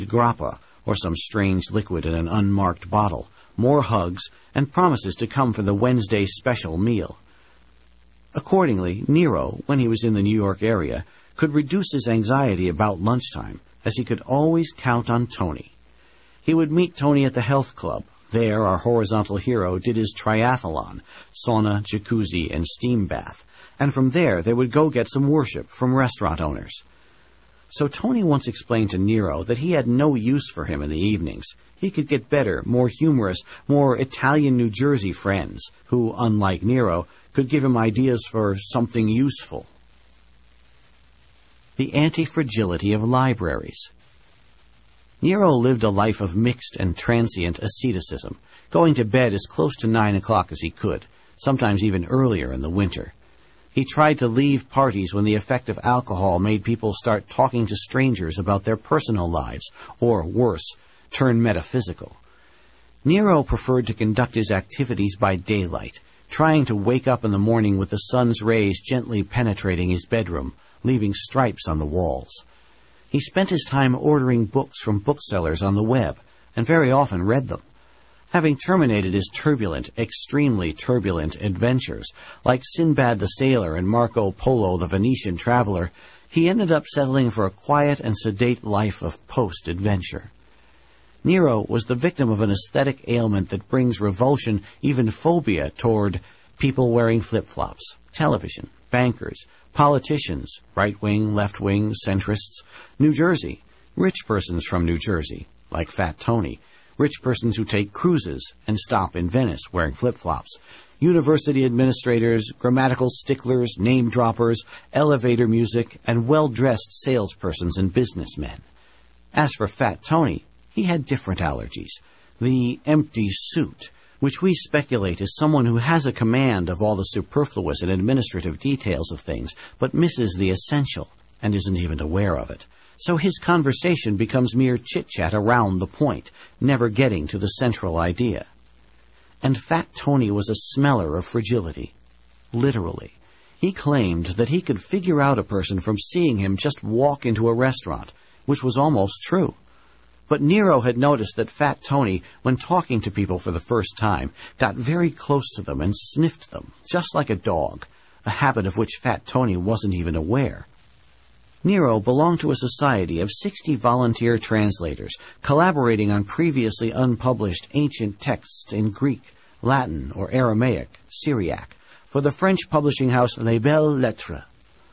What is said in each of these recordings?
grappa, or some strange liquid in an unmarked bottle, more hugs, and promises to come for the Wednesday special meal. Accordingly, Nero, when he was in the New York area, could reduce his anxiety about lunchtime, as he could always count on Tony. He would meet Tony at the health club. There, our horizontal hero did his triathlon, sauna, jacuzzi, and steam bath, and from there they would go get some worship from restaurant owners. So Tony once explained to Nero that he had no use for him in the evenings. He could get better, more humorous, more Italian New Jersey friends, who, unlike Nero, could give him ideas for something useful. The anti-fragility of libraries. Nero lived a life of mixed and transient asceticism, going to bed as close to 9 o'clock as he could, sometimes even earlier in the winter. He tried to leave parties when the effect of alcohol made people start talking to strangers about their personal lives, or, worse, turn metaphysical. Nero preferred to conduct his activities by daylight, trying to wake up in the morning with the sun's rays gently penetrating his bedroom, leaving stripes on the walls. He spent his time ordering books from booksellers on the web, and very often read them. Having terminated his turbulent, extremely turbulent adventures, like Sinbad the Sailor and Marco Polo the Venetian traveler, he ended up settling for a quiet and sedate life of post-adventure. Nero was the victim of an aesthetic ailment that brings revulsion, even phobia, toward people wearing flip-flops, television, bankers, politicians, right-wing, left-wing, centrists, New Jersey, rich persons from New Jersey, like Fat Tony, rich persons who take cruises and stop in Venice wearing flip-flops, university administrators, grammatical sticklers, name-droppers, elevator music, and well-dressed salespersons and businessmen. As for Fat Tony, he had different allergies. The empty suit, which we speculate is someone who has a command of all the superfluous and administrative details of things, but misses the essential and isn't even aware of it. So his conversation becomes mere chit-chat around the point, never getting to the central idea. And Fat Tony was a smeller of fragility. Literally. He claimed that he could figure out a person from seeing him just walk into a restaurant, which was almost true. But Nero had noticed that Fat Tony, when talking to people for the first time, got very close to them and sniffed them, just like a dog, a habit of which Fat Tony wasn't even aware. Nero belonged to a society of 60 volunteer translators, collaborating on previously unpublished ancient texts in Greek, Latin, or Aramaic, Syriac, for the French publishing house Les Belles Lettres.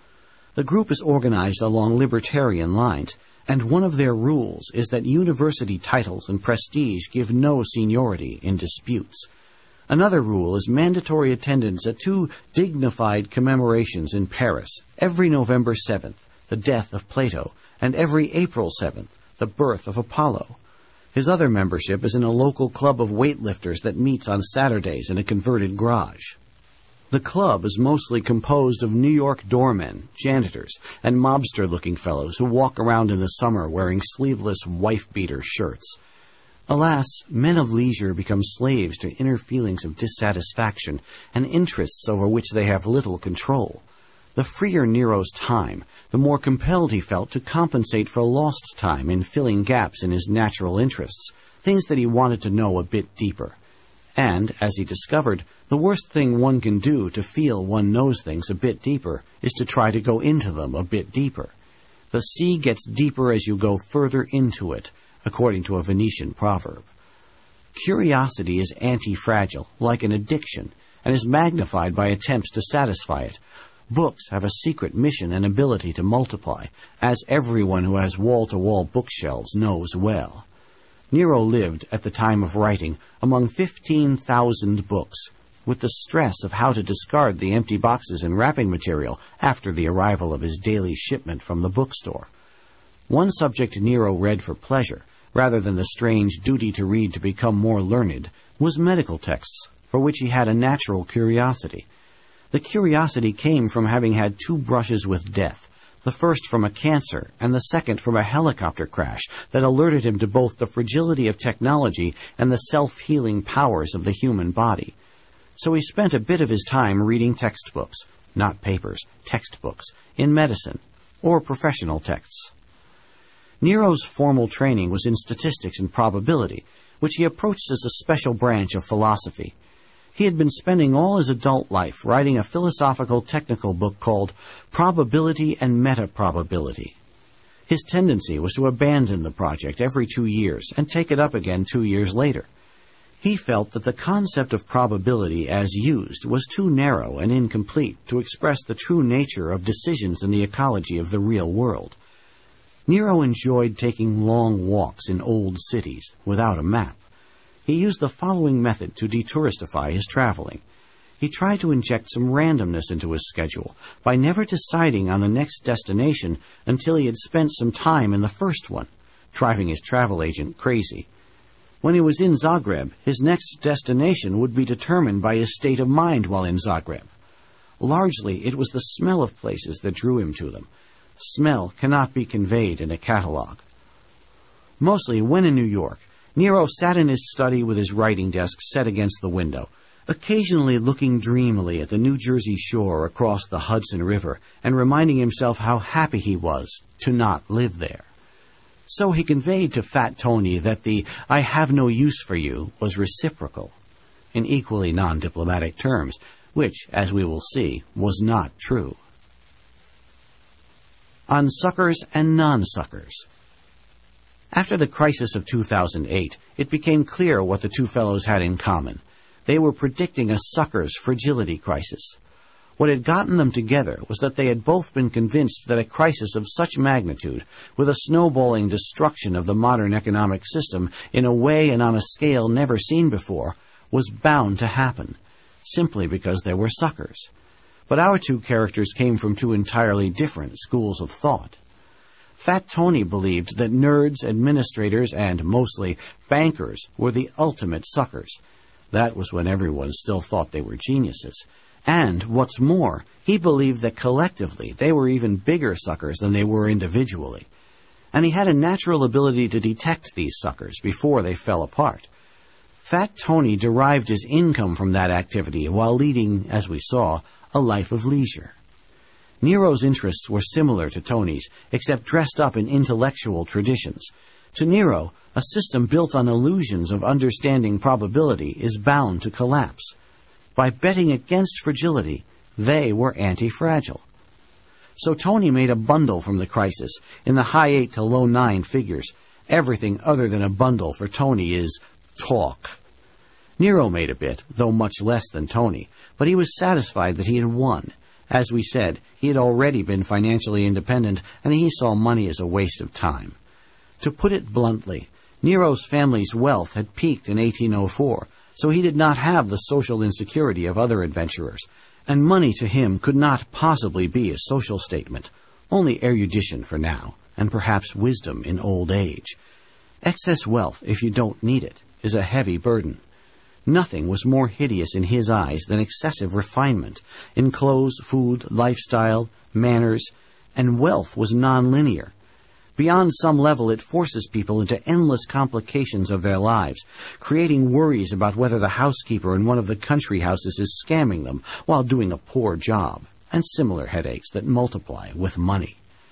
The group is organized along libertarian lines, and one of their rules is that university titles and prestige give no seniority in disputes. Another rule is mandatory attendance at 2 dignified commemorations in Paris, every November 7th, the death of Plato, and every April 7th, the birth of Apollo. His other membership is in a local club of weightlifters that meets on Saturdays in a converted garage. The club is mostly composed of New York doormen, janitors, and mobster-looking fellows who walk around in the summer wearing sleeveless wife-beater shirts. Alas, men of leisure become slaves to inner feelings of dissatisfaction and interests over which they have little control. The freer Nero's time, the more compelled he felt to compensate for lost time in filling gaps in his natural interests, things that he wanted to know a bit deeper. And, as he discovered, the worst thing one can do to feel one knows things a bit deeper is to try to go into them a bit deeper. The sea gets deeper as you go further into it, according to a Venetian proverb. Curiosity is anti-fragile, like an addiction, and is magnified by attempts to satisfy it. Books have a secret mission and ability to multiply, as everyone who has wall-to-wall bookshelves knows well. Nero lived, at the time of writing, among 15,000 books, with the stress of how to discard the empty boxes and wrapping material after the arrival of his daily shipment from the bookstore. One subject Nero read for pleasure, rather than the strange duty to read to become more learned, was medical texts, for which he had a natural curiosity. The curiosity came from having had 2 brushes with death, the first from a cancer and the second from a helicopter crash that alerted him to both the fragility of technology and the self-healing powers of the human body. So he spent a bit of his time reading textbooks, not papers, textbooks, in medicine, or professional texts. Nero's formal training was in statistics and probability, which he approached as a special branch of philosophy. He had been spending all his adult life writing a philosophical technical book called Probability and Metaprobability. His tendency was to abandon the project every 2 years and take it up again 2 years later. He felt that the concept of probability as used was too narrow and incomplete to express the true nature of decisions in the ecology of the real world. Nero enjoyed taking long walks in old cities without a map. He used the following method to detouristify his traveling. He tried to inject some randomness into his schedule by never deciding on the next destination until he had spent some time in the first one, driving his travel agent crazy. When he was in Zagreb, his next destination would be determined by his state of mind while in Zagreb. Largely, it was the smell of places that drew him to them. Smell cannot be conveyed in a catalog. Mostly, when in New York, Nero sat in his study with his writing desk set against the window, occasionally looking dreamily at the New Jersey shore across the Hudson River and reminding himself how happy he was to not live there. So he conveyed to Fat Tony that the "I have no use for you" was reciprocal, in equally non-diplomatic terms, which, as we will see, was not true. On suckers and non-suckers. After the crisis of 2008, it became clear what the two fellows had in common. They were predicting a sucker's fragility crisis. What had gotten them together was that they had both been convinced that a crisis of such magnitude, with a snowballing destruction of the modern economic system in a way and on a scale never seen before, was bound to happen, simply because there were suckers. But our two characters came from two entirely different schools of thought. Fat Tony believed that nerds, administrators, and, mostly, bankers were the ultimate suckers. That was when everyone still thought they were geniuses. And, what's more, he believed that collectively they were even bigger suckers than they were individually. And he had a natural ability to detect these suckers before they fell apart. Fat Tony derived his income from that activity while leading, as we saw, a life of leisure. Nero's interests were similar to Tony's, except dressed up in intellectual traditions. To Nero, a system built on illusions of understanding probability is bound to collapse. By betting against fragility, they were anti-fragile. So Tony made a bundle from the crisis, in the high 8 to low 9 figures. Everything other than a bundle for Tony is talk. Nero made a bit, though much less than Tony, but he was satisfied that he had won. As we said, he had already been financially independent, and he saw money as a waste of time. To put it bluntly, Nero's family's wealth had peaked in 1804, so he did not have the social insecurity of other adventurers, and money to him could not possibly be a social statement, only erudition for now, and perhaps wisdom in old age. Excess wealth, if you don't need it, is a heavy burden. Nothing was more hideous in his eyes than excessive refinement in clothes, food, lifestyle, manners, and wealth was nonlinear. Beyond some level, it forces people into endless complications of their lives, creating worries about whether the housekeeper in one of the country houses is scamming them while doing a poor job, and similar headaches that multiply with money.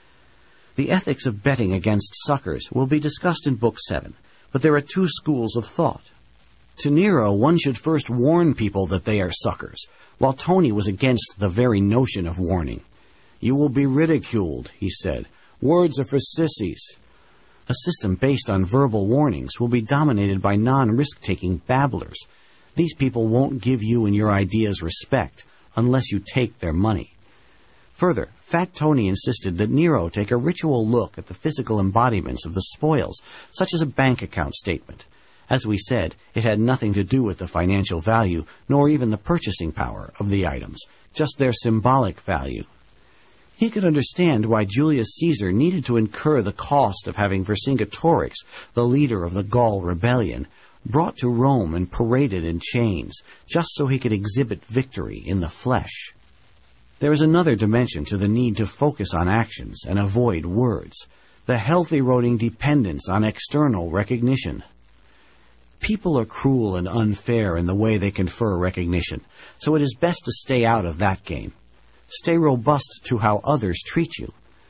The ethics of betting against suckers will be discussed in Book 7, but there are two schools of thought. To Nero, one should first warn people that they are suckers, while Tony was against the very notion of warning. "You will be ridiculed," he said. "Words are for sissies." A system based on verbal warnings will be dominated by non-risk-taking babblers. These people won't give you and your ideas respect unless you take their money. Further, Fat Tony insisted that Nero take a ritual look at the physical embodiments of the spoils, such as a bank account statement. As we said, it had nothing to do with the financial value, nor even the purchasing power of the items, just their symbolic value. He could understand why Julius Caesar needed to incur the cost of having Vercingetorix, the leader of the Gaul rebellion, brought to Rome and paraded in chains, just so he could exhibit victory in the flesh. There is another dimension to the need to focus on actions and avoid words, the health-eroding dependence on external recognition. People are cruel and unfair in the way they confer recognition, so it is best to stay out of that game. Stay robust to how others treat you.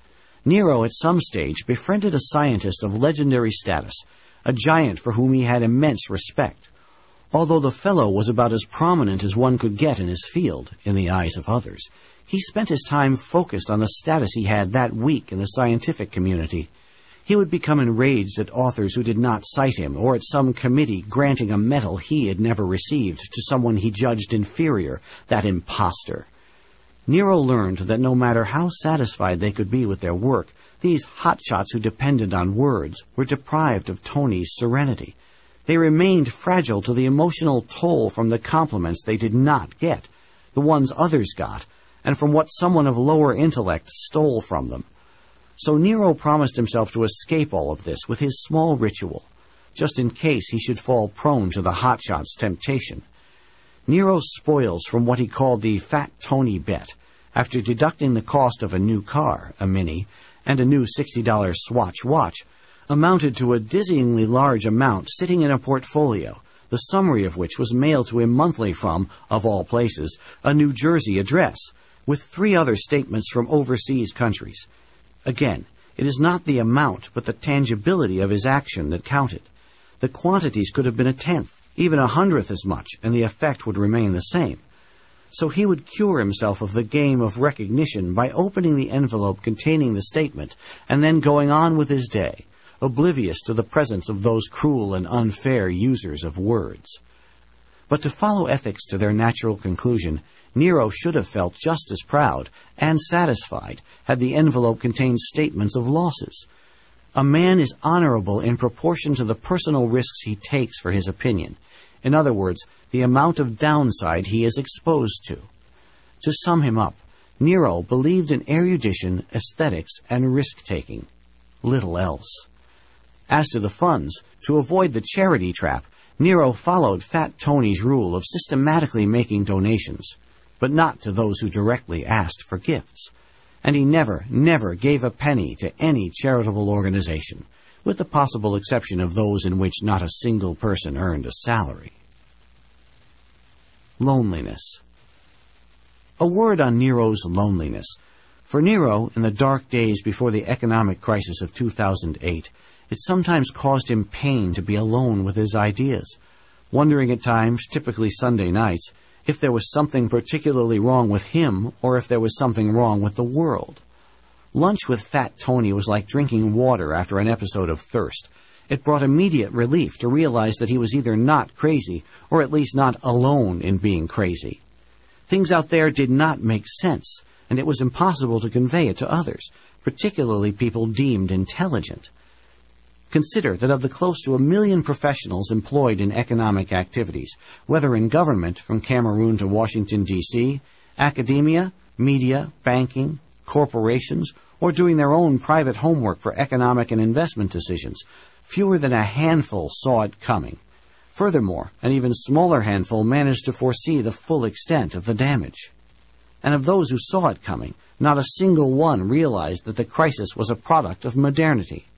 Nero at some stage befriended a scientist of legendary status, a giant for whom he had immense respect. Although the fellow was about as prominent as one could get in his field, in the eyes of others, he spent his time focused on the status he had that week in the scientific community. He would become enraged at authors who did not cite him, or at some committee granting a medal he had never received to someone he judged inferior, that impostor. Nero learned that no matter how satisfied they could be with their work, these hotshots who depended on words were deprived of Tony's serenity. They remained fragile to the emotional toll from the compliments they did not get, the ones others got, and from what someone of lower intellect stole from them. So Nero promised himself to escape all of this with his small ritual, just in case he should fall prone to the hotshot's temptation. Nero's spoils from what he called the Fat Tony bet, after deducting the cost of a new car, a Mini, and a new $60 Swatch watch, amounted to a dizzyingly large amount sitting in a portfolio, the summary of which was mailed to him monthly from, of all places, a New Jersey address, with 3 other statements from overseas countries. Again, it is not the amount, but the tangibility of his action that counted. The quantities could have been 1/10, even 100th as much, and the effect would remain the same. So he would cure himself of the game of recognition by opening the envelope containing the statement and then going on with his day, oblivious to the presence of those cruel and unfair users of words. But to follow ethics to their natural conclusion, Nero should have felt just as proud and satisfied had the envelope contained statements of losses. A man is honorable in proportion to the personal risks he takes for his opinion. In other words, the amount of downside he is exposed to. To sum him up, Nero believed in erudition, aesthetics, and risk-taking. Little else. As to the funds, to avoid the charity trap, Nero followed Fat Tony's rule of systematically making donations, but not to those who directly asked for gifts. And he never gave a penny to any charitable organization, with the possible exception of those in which not a single person earned a salary. Loneliness. A word on Nero's loneliness. For Nero, in the dark days before the economic crisis of 2008, it sometimes caused him pain to be alone with his ideas, wondering at times, typically Sunday nights, if there was something particularly wrong with him or if there was something wrong with the world. Lunch with Fat Tony was like drinking water after an episode of thirst. It brought immediate relief to realize that he was either not crazy or at least not alone in being crazy. Things out there did not make sense, and it was impossible to convey it to others, particularly people deemed intelligent. Consider that of the close to 1 million professionals employed in economic activities, whether in government from Cameroon to Washington, D.C., academia, media, banking, corporations, or doing their own private homework for economic and investment decisions, fewer than a handful saw it coming. Furthermore, an even smaller handful managed to foresee the full extent of the damage. And of those who saw it coming, not a single one realized that the crisis was a product of modernity.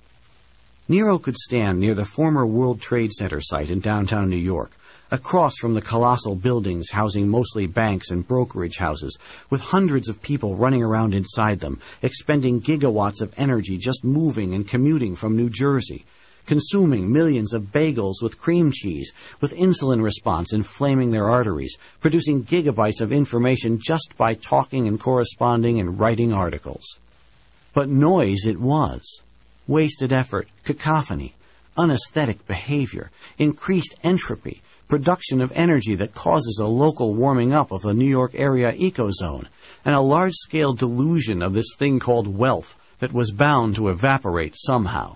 Nero could stand near the former World Trade Center site in downtown New York, across from the colossal buildings housing mostly banks and brokerage houses, with hundreds of people running around inside them, expending gigawatts of energy just moving and commuting from New Jersey, consuming millions of bagels with cream cheese, with insulin response inflaming their arteries, producing gigabytes of information just by talking and corresponding and writing articles. But noise it was. Wasted effort, cacophony, unesthetic behavior, increased entropy, production of energy that causes a local warming up of the New York area ecozone, and a large-scale delusion of this thing called wealth that was bound to evaporate somehow.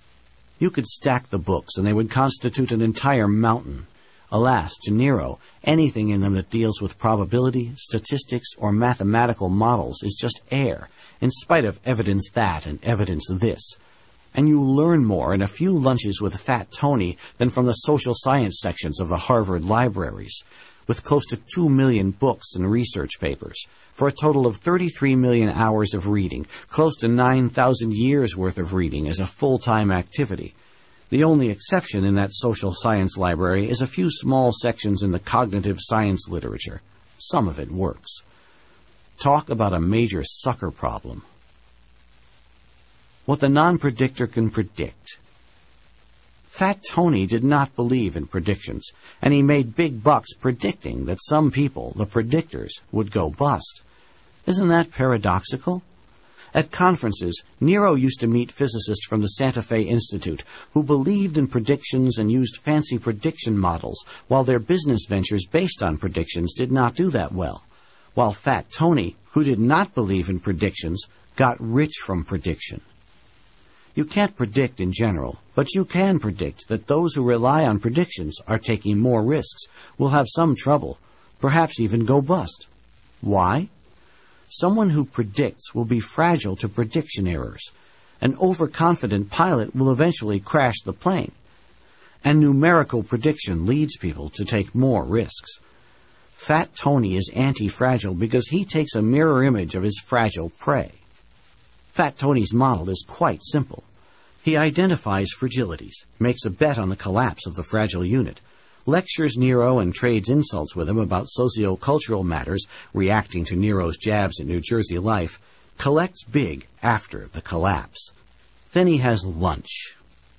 You could stack the books, and they would constitute an entire mountain. Alas, to Nero, anything in them that deals with probability, statistics, or mathematical models is just air, in spite of evidence that and evidence this. And you learn more in a few lunches with Fat Tony than from the social science sections of the Harvard libraries, with close to 2 million books and research papers, for a total of 33 million hours of reading, close to 9,000 years' worth of reading as a full-time activity. The only exception in that social science library is a few small sections in the cognitive science literature. Some of it works. Talk about a major sucker problem. what the non-predictor can predict. Fat Tony did not believe in predictions, and he made big bucks predicting that some people, the predictors, would go bust. Isn't that paradoxical? At conferences, Nero used to meet physicists from the Santa Fe Institute who believed in predictions and used fancy prediction models, while their business ventures based on predictions did not do that well. While Fat Tony, who did not believe in predictions, got rich from prediction. You can't predict in general, but you can predict that those who rely on predictions are taking more risks, will have some trouble, perhaps even go bust. Why? Someone who predicts will be fragile to prediction errors. An overconfident pilot will eventually crash the plane. And numerical prediction leads people to take more risks. Fat Tony is anti-fragile because he takes a mirror image of his fragile prey. Fat Tony's model is quite simple. He identifies fragilities, makes a bet on the collapse of the fragile unit, lectures Nero and trades insults with him about socio-cultural matters, reacting to Nero's jabs at New Jersey life, collects big after the collapse. Then he has lunch.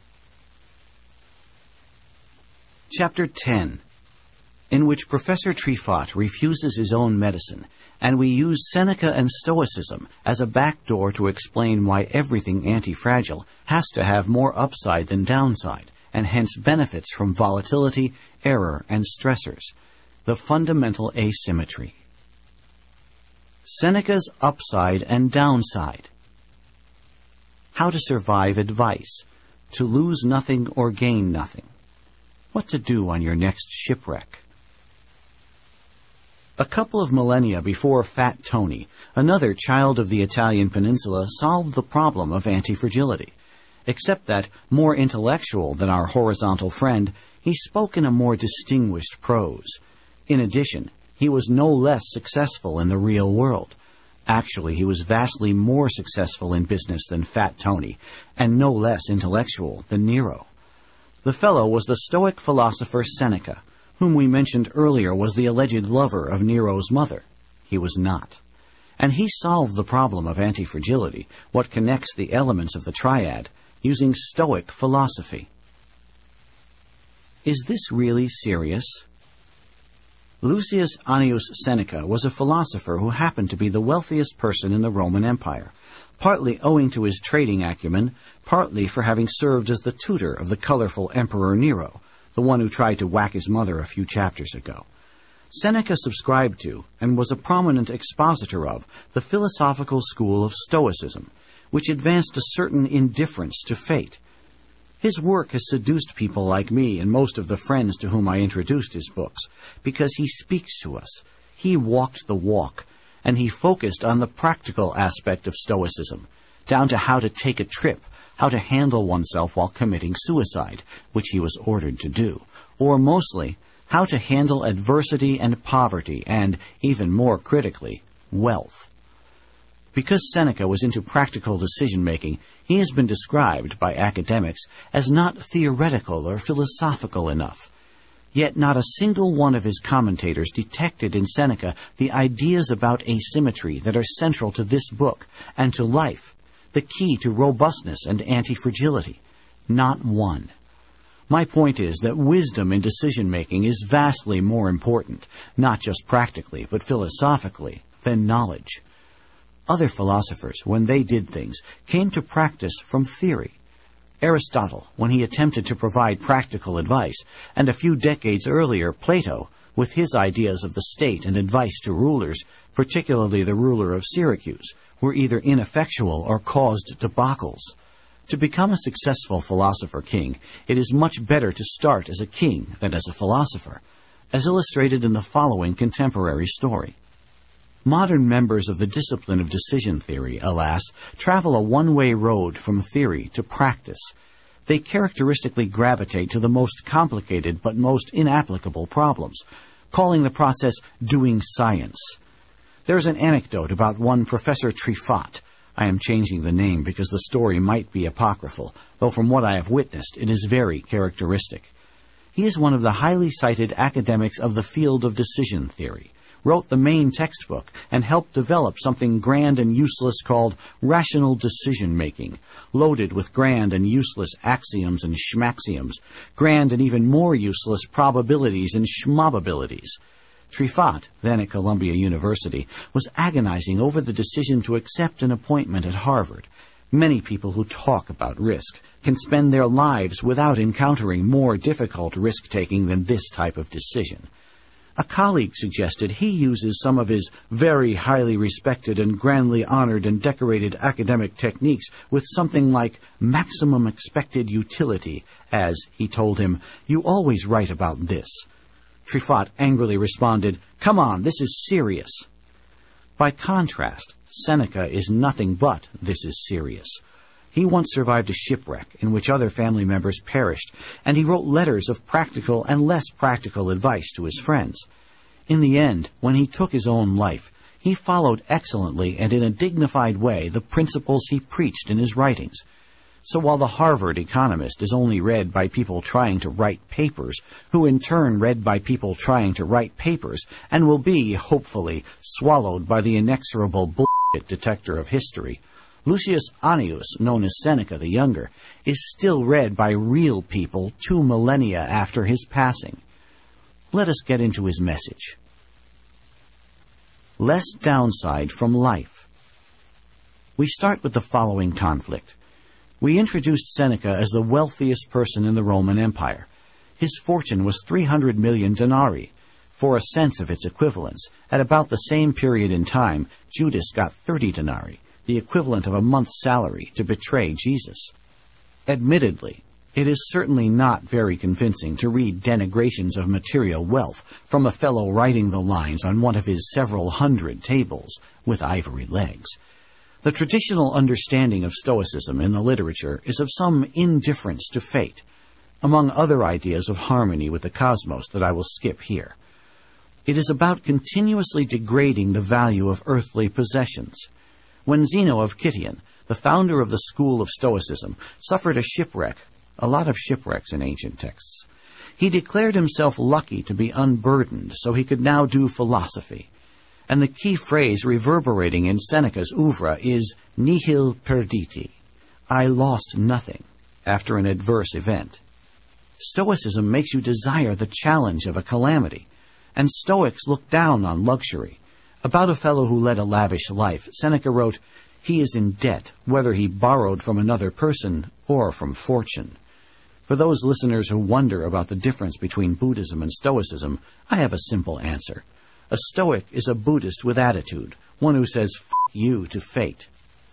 Chapter 10, in which Professor Trifot refuses his own medicine, and we use Seneca and Stoicism as a backdoor to explain why everything anti-fragile has to have more upside than downside, and hence benefits from volatility, error, and stressors, the fundamental asymmetry. Seneca's upside and downside. How to survive advice, to lose nothing or gain nothing. What to do on your next shipwreck. A couple of millennia before Fat Tony, another child of the Italian peninsula solved the problem of anti-fragility. Except that, more intellectual than our horizontal friend, he spoke in a more distinguished prose. In addition, he was no less successful in the real world. Actually, he was vastly more successful in business than Fat Tony, and no less intellectual than Nero. The fellow was the Stoic philosopher Seneca, whom we mentioned earlier was the alleged lover of Nero's mother. He was not. And he solved the problem of anti-fragility, what connects the elements of the triad, using Stoic philosophy. Is this really serious? Lucius Annius Seneca was a philosopher who happened to be the wealthiest person in the Roman Empire, partly owing to his trading acumen, partly for having served as the tutor of the colorful Emperor Nero, the one who tried to whack his mother a few chapters ago. Seneca subscribed to, and was a prominent expositor of, the philosophical school of Stoicism, which advanced a certain indifference to fate. His work has seduced people like me and most of the friends to whom I introduced his books, because he speaks to us. He walked the walk, and he focused on the practical aspect of Stoicism, down to how to take a trip, how to handle oneself while committing suicide, which he was ordered to do, or mostly, how to handle adversity and poverty and, even more critically, wealth. Because Seneca was into practical decision-making, he has been described by academics as not theoretical or philosophical enough. Yet not a single one of his commentators detected in Seneca the ideas about asymmetry that are central to this book and to life, the key to robustness and anti-fragility. Not one. My point is that wisdom in decision-making is vastly more important, not just practically, but philosophically, than knowledge. Other philosophers, when they did things, came to practice from theory. Aristotle, when he attempted to provide practical advice, and a few decades earlier, Plato, with his ideas of the state and advice to rulers, particularly the ruler of Syracuse, were either ineffectual or caused debacles. To become a successful philosopher-king, it is much better to start as a king than as a philosopher, as illustrated in the following contemporary story. Modern members of the discipline of decision theory, alas, travel a one-way road from theory to practice. They characteristically gravitate to the most complicated but most inapplicable problems, calling the process doing science. There's an anecdote about one Professor Trifot. I am changing the name because the story might be apocryphal, though from what I have witnessed, it is very characteristic. He is one of the highly cited academics of the field of decision theory, wrote the main textbook, and helped develop something grand and useless called rational decision-making, loaded with grand and useless axioms and schmaxioms, grand and even more useless probabilities and schmobabilities. Trifat, then at Columbia University, was agonizing over the decision to accept an appointment at Harvard. Many people who talk about risk can spend their lives without encountering more difficult risk-taking than this type of decision. A colleague suggested he uses some of his very highly respected and grandly honored and decorated academic techniques with something like maximum expected utility, as, he told him, "You always write about this." Trifat angrily responded, "Come on, this is serious." By contrast, Seneca is nothing but "this is serious." He once survived a shipwreck in which other family members perished, and he wrote letters of practical and less practical advice to his friends. In the end, when he took his own life, he followed excellently and in a dignified way the principles he preached in his writings. So while the Harvard Economist is only read by people trying to write papers, who in turn read by people trying to write papers, and will be, hopefully, swallowed by the inexorable bullshit detector of history, Lucius Annius, known as Seneca the Younger, is still read by real people 2 millennia after his passing. Let us get into his message. Less downside from life. We start with the following conflict. We introduced Seneca as the wealthiest person in the Roman Empire. His fortune was 300 million denarii. For a sense of its equivalence, at about the same period in time, Judas got 30 denarii, the equivalent of a month's salary, to betray Jesus. Admittedly, it is certainly not very convincing to read denigrations of material wealth from a fellow writing the lines on one of his several hundred tables with ivory legs. The traditional understanding of Stoicism in the literature is of some indifference to fate, among other ideas of harmony with the cosmos that I will skip here. It is about continuously degrading the value of earthly possessions. When Zeno of Citium, the founder of the school of Stoicism, suffered a shipwreck, a lot of shipwrecks in ancient texts, he declared himself lucky to be unburdened so he could now do philosophy. And the key phrase reverberating in Seneca's oeuvre is nihil perditi, I lost nothing, after an adverse event. Stoicism makes you desire the challenge of a calamity, and Stoics look down on luxury. About a fellow who led a lavish life, Seneca wrote, "He is in debt, whether he borrowed from another person or from fortune." For those listeners who wonder about the difference between Buddhism and Stoicism, I have a simple answer. A Stoic is a Buddhist with attitude, one who says, "F*** you" to fate.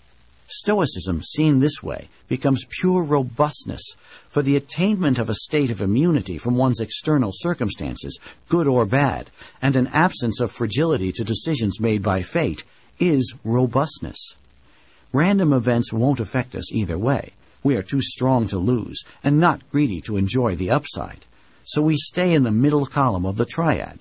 Stoicism, seen this way, becomes pure robustness, for the attainment of a state of immunity from one's external circumstances, good or bad, and an absence of fragility to decisions made by fate, is robustness. Random events won't affect us either way. We are too strong to lose, and not greedy to enjoy the upside. So we stay in the middle column of the triad.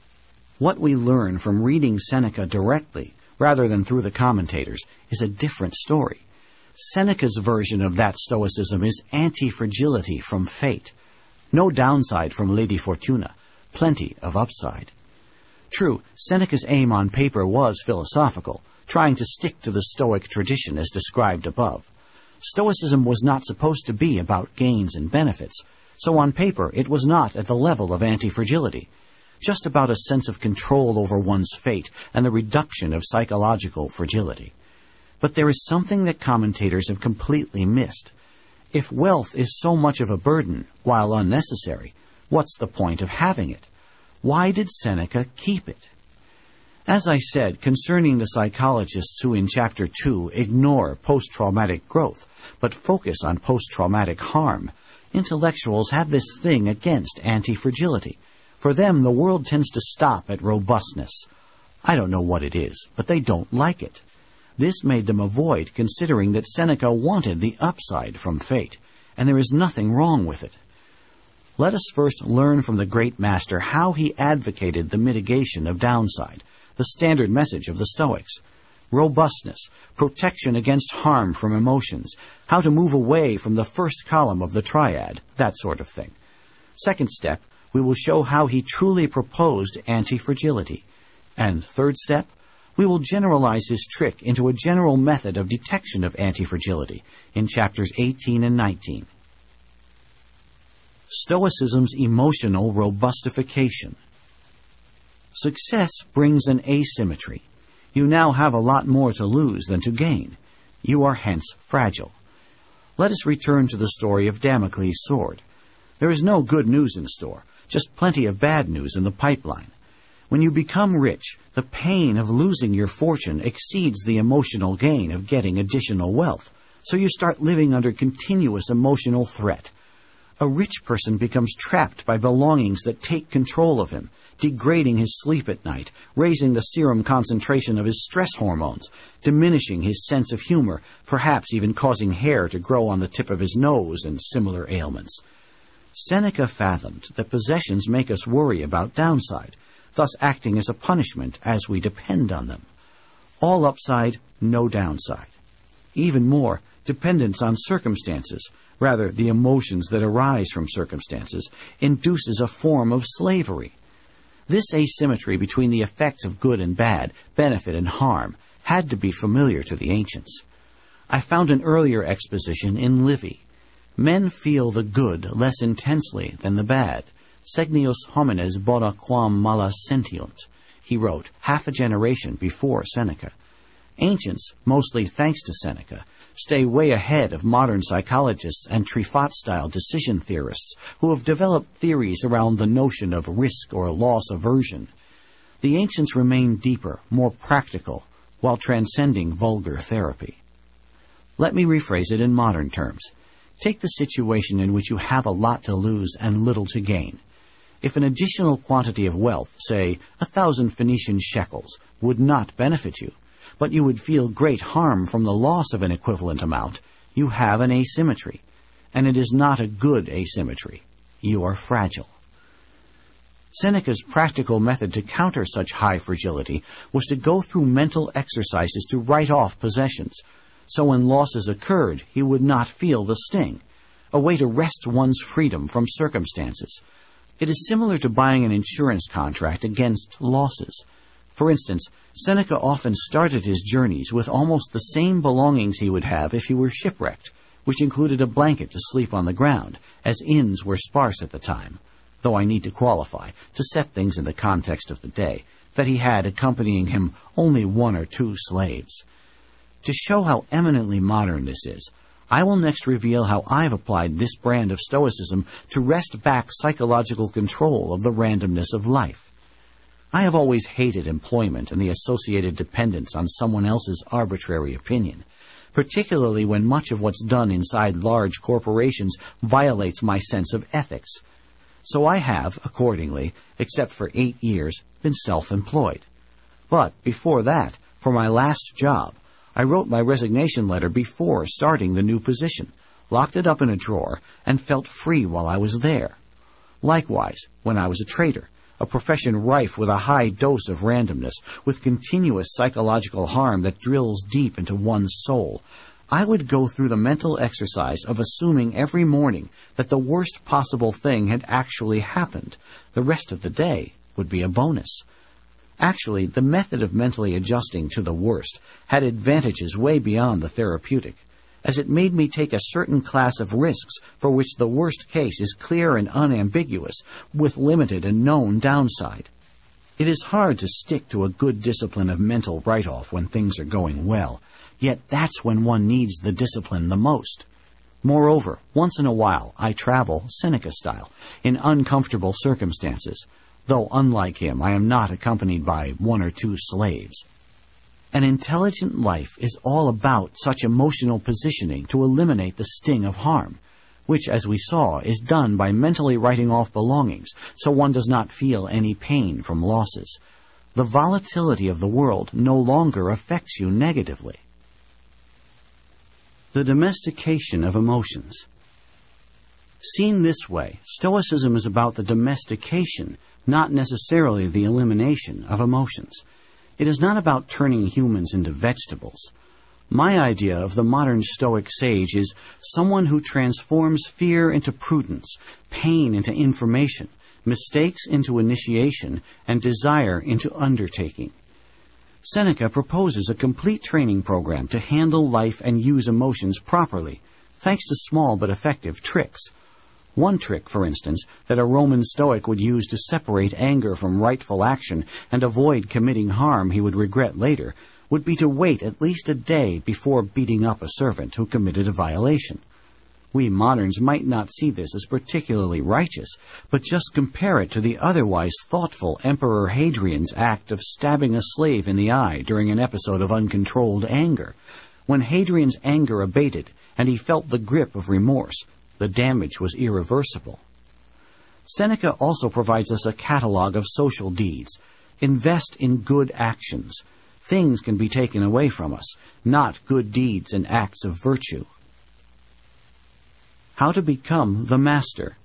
What we learn from reading Seneca directly, rather than through the commentators, is a different story. Seneca's version of that Stoicism is anti-fragility from fate. No downside from Lady Fortuna, plenty of upside. True, Seneca's aim on paper was philosophical, trying to stick to the Stoic tradition as described above. Stoicism was not supposed to be about gains and benefits, so on paper it was not at the level of anti-fragility, just about a sense of control over one's fate and the reduction of psychological fragility. But there is something that commentators have completely missed. If wealth is so much of a burden, while unnecessary, what's the point of having it? Why did Seneca keep it? As I said concerning the psychologists who in Chapter 2 ignore post-traumatic growth, but focus on post-traumatic harm, intellectuals have this thing against anti-fragility. For them, the world tends to stop at robustness. I don't know what it is, but they don't like it. This made them avoid considering that Seneca wanted the upside from fate, and there is nothing wrong with it. Let us first learn from the great master how he advocated the mitigation of downside, the standard message of the Stoics. Robustness, protection against harm from emotions, how to move away from the first column of the triad, that sort of thing. Second step, we will show how he truly proposed anti-fragility. And third step, we will generalize his trick into a general method of detection of anti-fragility in chapters 18 and 19. Stoicism's emotional robustification. Success brings an asymmetry. You now have a lot more to lose than to gain. You are hence fragile. Let us return to the story of Damocles' sword. There is no good news in store, just plenty of bad news in the pipeline. When you become rich, the pain of losing your fortune exceeds the emotional gain of getting additional wealth, so you start living under continuous emotional threat. A rich person becomes trapped by belongings that take control of him, degrading his sleep at night, raising the serum concentration of his stress hormones, diminishing his sense of humor, perhaps even causing hair to grow on the tip of his nose and similar ailments. Seneca fathomed that possessions make us worry about downside, thus acting as a punishment as we depend on them. All upside, no downside. Even more, dependence on circumstances, rather the emotions that arise from circumstances, induces a form of slavery. This asymmetry between the effects of good and bad, benefit and harm, had to be familiar to the ancients. I found an earlier exposition in Livy. Men feel the good less intensely than the bad. Segnius homines bona quam mala sentiunt, he wrote half a generation before Seneca. Ancients, mostly thanks to Seneca, stay way ahead of modern psychologists and Trifot-style decision theorists who have developed theories around the notion of risk or loss aversion. The ancients remain deeper, more practical, while transcending vulgar therapy. Let me rephrase it in modern terms. Take the situation in which you have a lot to lose and little to gain. If an additional quantity of wealth, say 1,000 Phoenician shekels, would not benefit you, but you would feel great harm from the loss of an equivalent amount, you have an asymmetry. And it is not a good asymmetry. You are fragile. Seneca's practical method to counter such high fragility was to go through mental exercises to write off possessions, so when losses occurred, he would not feel the sting, a way to wrest one's freedom from circumstances. It is similar to buying an insurance contract against losses. For instance, Seneca often started his journeys with almost the same belongings he would have if he were shipwrecked, which included a blanket to sleep on the ground, as inns were sparse at the time, though I need to qualify, to set things in the context of the day, that he had accompanying him only 1 or 2 slaves. To show how eminently modern this is, I will next reveal how I've applied this brand of Stoicism to wrest back psychological control of the randomness of life. I have always hated employment and the associated dependence on someone else's arbitrary opinion, particularly when much of what's done inside large corporations violates my sense of ethics. So I have, accordingly, except for 8 years, been self-employed. But before that, for my last job, I wrote my resignation letter before starting the new position, locked it up in a drawer, and felt free while I was there. Likewise, when I was a trader, a profession rife with a high dose of randomness, with continuous psychological harm that drills deep into one's soul, I would go through the mental exercise of assuming every morning that the worst possible thing had actually happened. The rest of the day would be a bonus. Actually, the method of mentally adjusting to the worst had advantages way beyond the therapeutic, as it made me take a certain class of risks for which the worst case is clear and unambiguous, with limited and known downside. It is hard to stick to a good discipline of mental write-off when things are going well, yet that's when one needs the discipline the most. Moreover, once in a while I travel, Seneca style, in uncomfortable circumstances, though unlike him, I am not accompanied by 1 or 2 slaves. An intelligent life is all about such emotional positioning to eliminate the sting of harm, which, as we saw, is done by mentally writing off belongings so one does not feel any pain from losses. The volatility of the world no longer affects you negatively. The domestication of emotions. Seen this way, Stoicism is about the domestication, not necessarily the elimination, of emotions. It is not about turning humans into vegetables. My idea of the modern Stoic sage is someone who transforms fear into prudence, pain into information, mistakes into initiation, and desire into undertaking. Seneca proposes a complete training program to handle life and use emotions properly, thanks to small but effective tricks. One trick, for instance, that a Roman Stoic would use to separate anger from rightful action and avoid committing harm he would regret later, would be to wait at least a day before beating up a servant who committed a violation. We moderns might not see this as particularly righteous, but just compare it to the otherwise thoughtful Emperor Hadrian's act of stabbing a slave in the eye during an episode of uncontrolled anger. When Hadrian's anger abated and he felt the grip of remorse, the damage was irreversible. Seneca also provides us a catalog of social deeds. Invest in good actions. Things can be taken away from us, not good deeds and acts of virtue. How to become the master.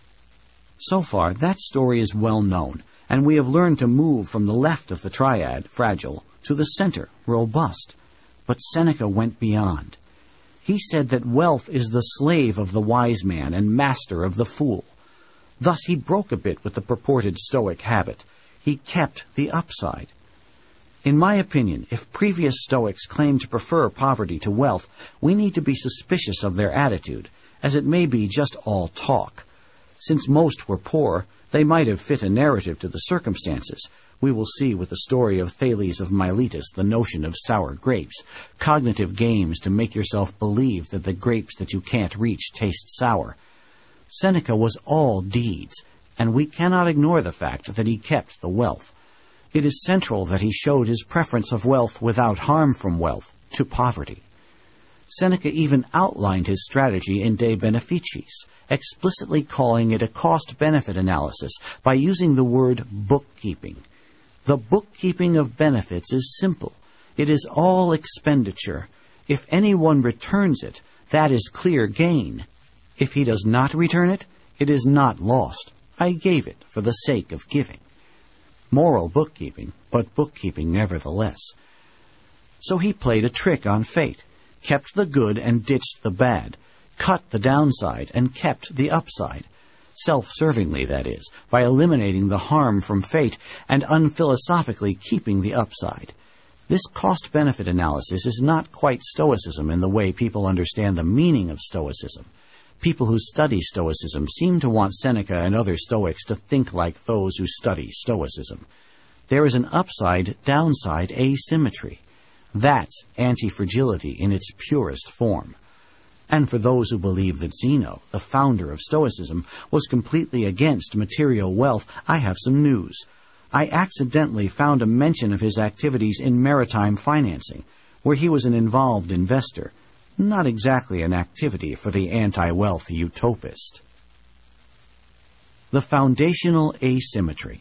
So far, that story is well known, and we have learned to move from the left of the triad, fragile, to the center, robust. But Seneca went beyond. He said that wealth is the slave of the wise man and master of the fool. Thus he broke a bit with the purported Stoic habit. He kept the upside. In my opinion, if previous Stoics claimed to prefer poverty to wealth, we need to be suspicious of their attitude, as it may be just all talk. Since most were poor, they might have fit a narrative to the circumstances. We will see with the story of Thales of Miletus the notion of sour grapes, cognitive games to make yourself believe that the grapes that you can't reach taste sour. Seneca was all deeds, and we cannot ignore the fact that he kept the wealth. It is central that he showed his preference of wealth without harm from wealth to poverty. Seneca even outlined his strategy in De Beneficiis, explicitly calling it a cost-benefit analysis by using the word bookkeeping. The bookkeeping of benefits is simple. It is all expenditure. If anyone returns it, that is clear gain. If he does not return it, it is not lost. I gave it for the sake of giving. Moral bookkeeping, but bookkeeping nevertheless. So he played a trick on fate, kept the good and ditched the bad, cut the downside and kept the upside. Self-servingly, that is, by eliminating the harm from fate and unphilosophically keeping the upside. This cost-benefit analysis is not quite Stoicism in the way people understand the meaning of Stoicism. People who study Stoicism seem to want Seneca and other Stoics to think like those who study Stoicism. There is an upside-downside asymmetry. That's anti-fragility in its purest form. And for those who believe that Zeno, the founder of Stoicism, was completely against material wealth, I have some news. I accidentally found a mention of his activities in maritime financing, where he was an involved investor. Not exactly an activity for the anti-wealth utopist. The foundational asymmetry.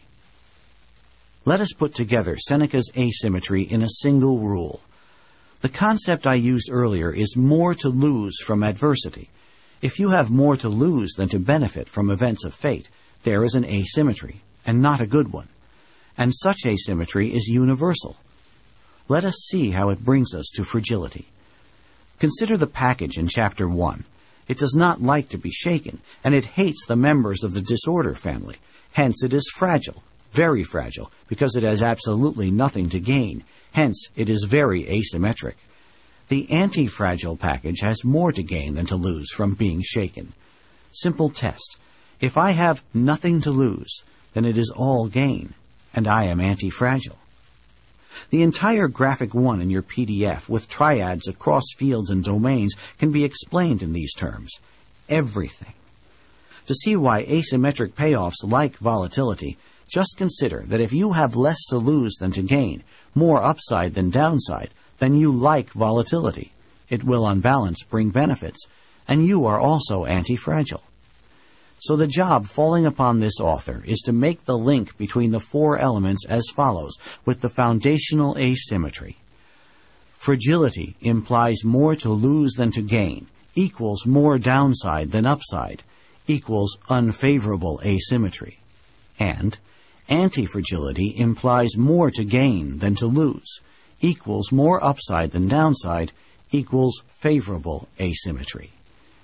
Let us put together Seneca's asymmetry in a single rule. The concept I used earlier is more to lose from adversity. If you have more to lose than to benefit from events of fate, there is an asymmetry, and not a good one. And such asymmetry is universal. Let us see how it brings us to fragility. Consider the package in Chapter 1. It does not like to be shaken, and it hates the members of the disorder family. Hence it is fragile, very fragile, because it has absolutely nothing to gain. Hence, it is very asymmetric. The anti-fragile package has more to gain than to lose from being shaken. Simple test. If I have nothing to lose, then it is all gain, and I am anti-fragile. The entire Graphic 1 in your PDF, with triads across fields and domains, can be explained in these terms. Everything. To see why asymmetric payoffs like volatility, just consider that if you have less to lose than to gain, more upside than downside, then you like volatility. It will on balance bring benefits, and you are also anti-fragile. So the job falling upon this author is to make the link between the four elements as follows, with the foundational asymmetry. Fragility implies more to lose than to gain, equals more downside than upside, equals unfavorable asymmetry. And anti-fragility implies more to gain than to lose, equals more upside than downside, equals favorable asymmetry.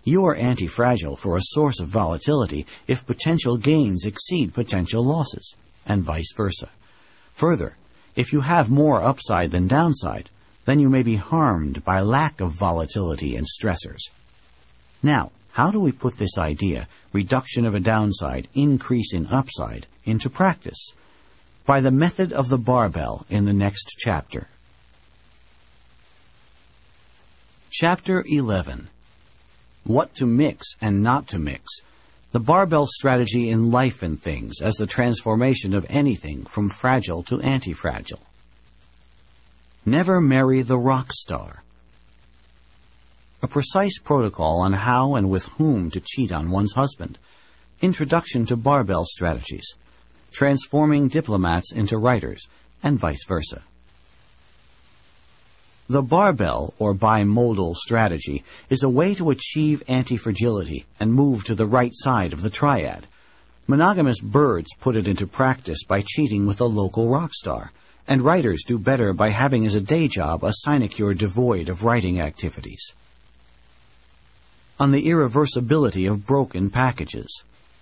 You're anti-fragile for a source of volatility if potential gains exceed potential losses, and vice versa. Further, if you have more upside than downside, then you may be harmed by lack of volatility and stressors. Now, how do we put this idea, reduction of a downside, increase in upside, into practice? By the method of the barbell in the next chapter. Chapter 11. What to mix and not to mix. The barbell strategy in life and things as the transformation of anything from fragile to anti-fragile. Never marry the rock star. A precise protocol on how and with whom to cheat on one's husband. Introduction to barbell strategies. Transforming diplomats into writers, and vice versa. The barbell, or bimodal strategy, is a way to achieve anti-fragility and move to the right side of the triad. Monogamous birds put it into practice by cheating with a local rock star, and writers do better by having as a day job a sinecure devoid of writing activities. On the irreversibility of broken packages.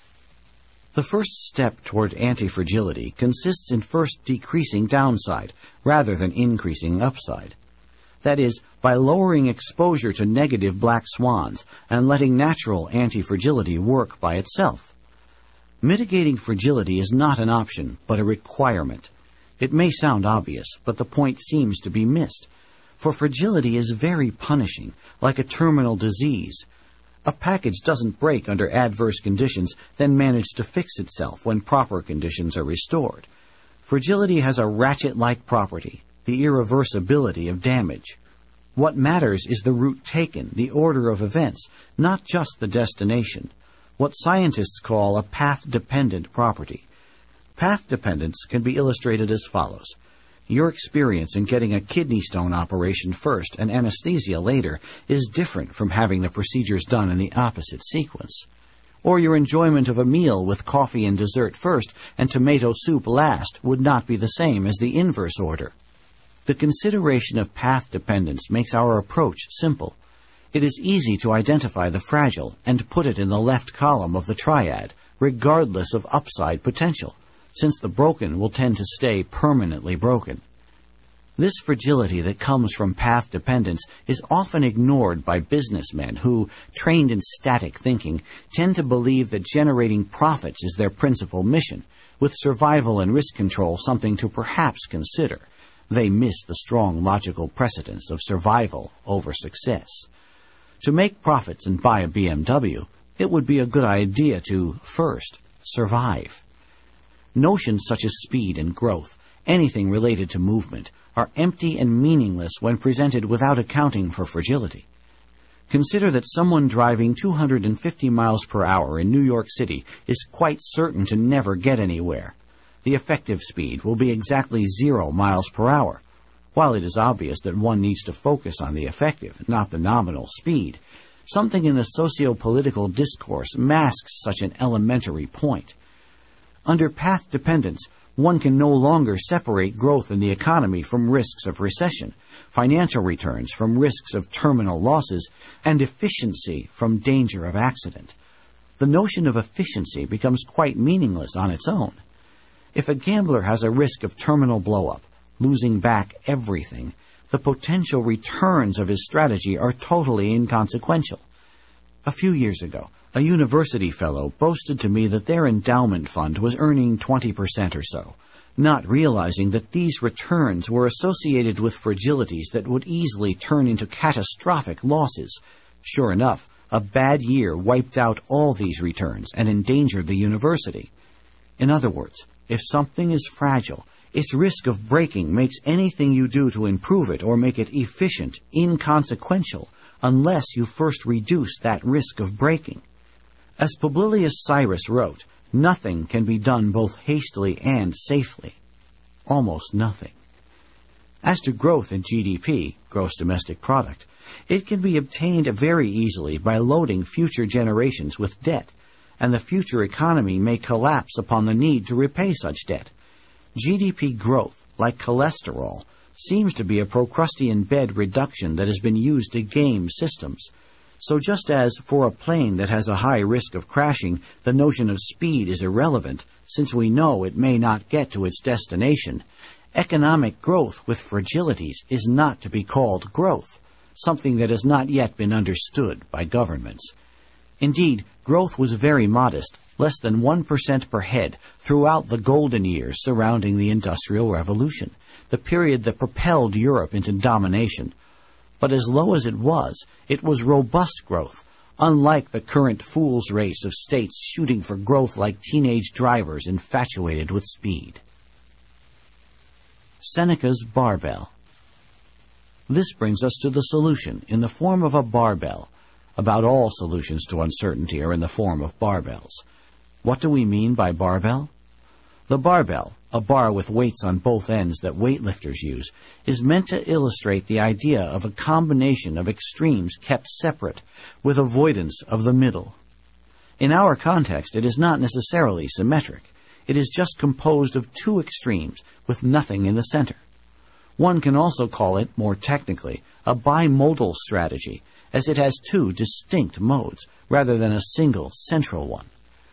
The first step toward anti-fragility consists in first decreasing downside rather than increasing upside. That is, by lowering exposure to negative black swans and letting natural anti-fragility work by itself. Mitigating fragility is not an option, but a requirement. It may sound obvious, but the point seems to be missed. For fragility is very punishing, like a terminal disease. A package doesn't break under adverse conditions, then manage to fix itself when proper conditions are restored. Fragility has a ratchet-like property, the irreversibility of damage. What matters is the route taken, the order of events, not just the destination, what scientists call a path-dependent property. Path dependence can be illustrated as follows. Your experience in getting a kidney stone operation first and anesthesia later is different from having the procedures done in the opposite sequence. Or your enjoyment of a meal with coffee and dessert first and tomato soup last would not be the same as the inverse order. The consideration of path dependence makes our approach simple. It is easy to identify the fragile and put it in the left column of the triad, regardless of upside potential, since the broken will tend to stay permanently broken. This fragility that comes from path dependence is often ignored by businessmen who, trained in static thinking, tend to believe that generating profits is their principal mission, with survival and risk control something to perhaps consider. They miss the strong logical precedence of survival over success. To make profits and buy a BMW, it would be a good idea to, first, survive. Notions such as speed and growth, anything related to movement, are empty and meaningless when presented without accounting for fragility. Consider that someone driving 250 miles per hour in New York City is quite certain to never get anywhere. The effective speed will be exactly 0 miles per hour. While it is obvious that one needs to focus on the effective, not the nominal speed, something in the socio-political discourse masks such an elementary point. Under path dependence, one can no longer separate growth in the economy from risks of recession, financial returns from risks of terminal losses, and efficiency from danger of accident. The notion of efficiency becomes quite meaningless on its own. If a gambler has a risk of terminal blow-up, losing back everything, the potential returns of his strategy are totally inconsequential. A few years ago, a university fellow boasted to me that their endowment fund was earning 20% or so, not realizing that these returns were associated with fragilities that would easily turn into catastrophic losses. Sure enough, a bad year wiped out all these returns and endangered the university. In other words, if something is fragile, its risk of breaking makes anything you do to improve it or make it efficient inconsequential unless you first reduce that risk of breaking. As Publilius Cyrus wrote, nothing can be done both hastily and safely. Almost nothing. As to growth in GDP, gross domestic product, it can be obtained very easily by loading future generations with debt, and the future economy may collapse upon the need to repay such debt. GDP growth, like cholesterol, seems to be a Procrustean bed reduction that has been used to game systems. So just as for a plane that has a high risk of crashing, the notion of speed is irrelevant, since we know it may not get to its destination, economic growth with fragilities is not to be called growth, something that has not yet been understood by governments. Indeed, growth was very modest, less than 1% per head throughout the golden years surrounding the Industrial Revolution, the period that propelled Europe into domination. But as low as it was robust growth, unlike the current fool's race of states shooting for growth like teenage drivers infatuated with speed. Seneca's barbell. This brings us to the solution in the form of a barbell. About all solutions to uncertainty are in the form of barbells. What do we mean by barbell? The barbell, a bar with weights on both ends that weightlifters use, is meant to illustrate the idea of a combination of extremes kept separate, with avoidance of the middle. In our context, it is not necessarily symmetric. It is just composed of two extremes with nothing in the center. One can also call it, more technically, a bimodal strategy, as it has two distinct modes, rather than a single central one.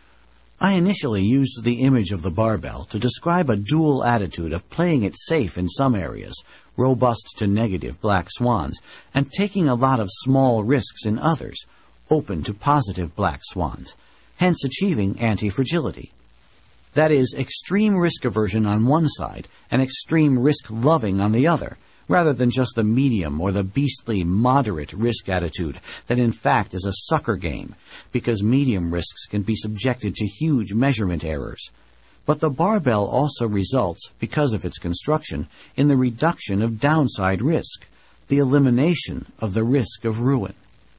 I initially used the image of the barbell to describe a dual attitude of playing it safe in some areas, robust to negative black swans, and taking a lot of small risks in others, open to positive black swans, hence achieving anti-fragility. That is, extreme risk aversion on one side and extreme risk-loving on the other, rather than just the medium or the beastly moderate risk attitude that in fact is a sucker game, because medium risks can be subjected to huge measurement errors. But the barbell also results, because of its construction, in the reduction of downside risk, the elimination of the risk of ruin.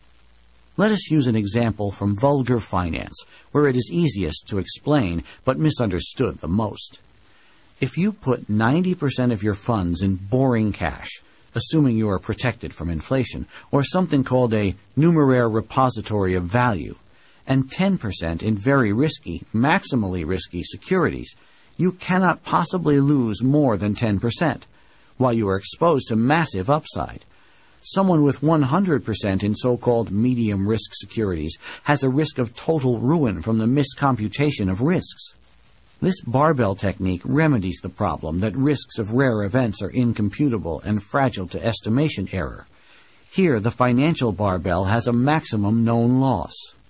Let us use an example from vulgar finance, where it is easiest to explain but misunderstood the most. If you put 90% of your funds in boring cash, assuming you are protected from inflation, or something called a numeraire repository of value, and 10% in very risky, maximally risky securities, you cannot possibly lose more than 10%, while you are exposed to massive upside. Someone with 100% in so-called medium-risk securities has a risk of total ruin from the miscomputation of risks. This barbell technique remedies the problem that risks of rare events are incomputable and fragile to estimation error. Here, the financial barbell has a maximum known loss.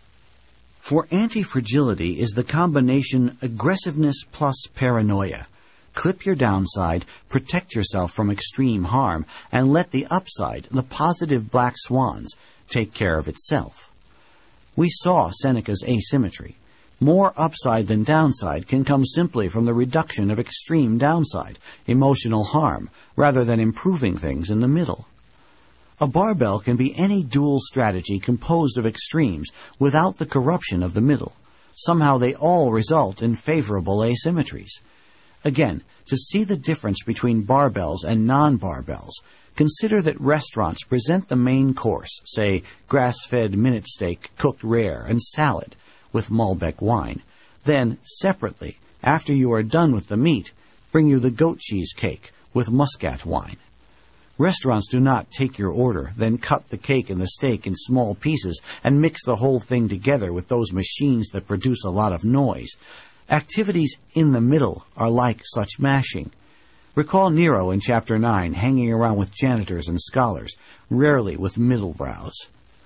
For anti-fragility is the combination aggressiveness plus paranoia. Clip your downside, protect yourself from extreme harm, and let the upside, the positive black swans, take care of itself. We saw Seneca's asymmetry. More upside than downside can come simply from the reduction of extreme downside, emotional harm, rather than improving things in the middle. A barbell can be any dual strategy composed of extremes without the corruption of the middle. Somehow they all result in favorable asymmetries. Again, to see the difference between barbells and non-barbells, consider that restaurants present the main course, say grass-fed minute steak cooked rare and salad, with Malbec wine. Then, separately, after you are done with the meat, bring you the goat cheese cake with Muscat wine. Restaurants do not take your order, then cut the cake and the steak in small pieces and mix the whole thing together with those machines that produce a lot of noise. Activities in the middle are like such mashing. Recall Nero in Chapter 9 hanging around with janitors and scholars, rarely with middle brows.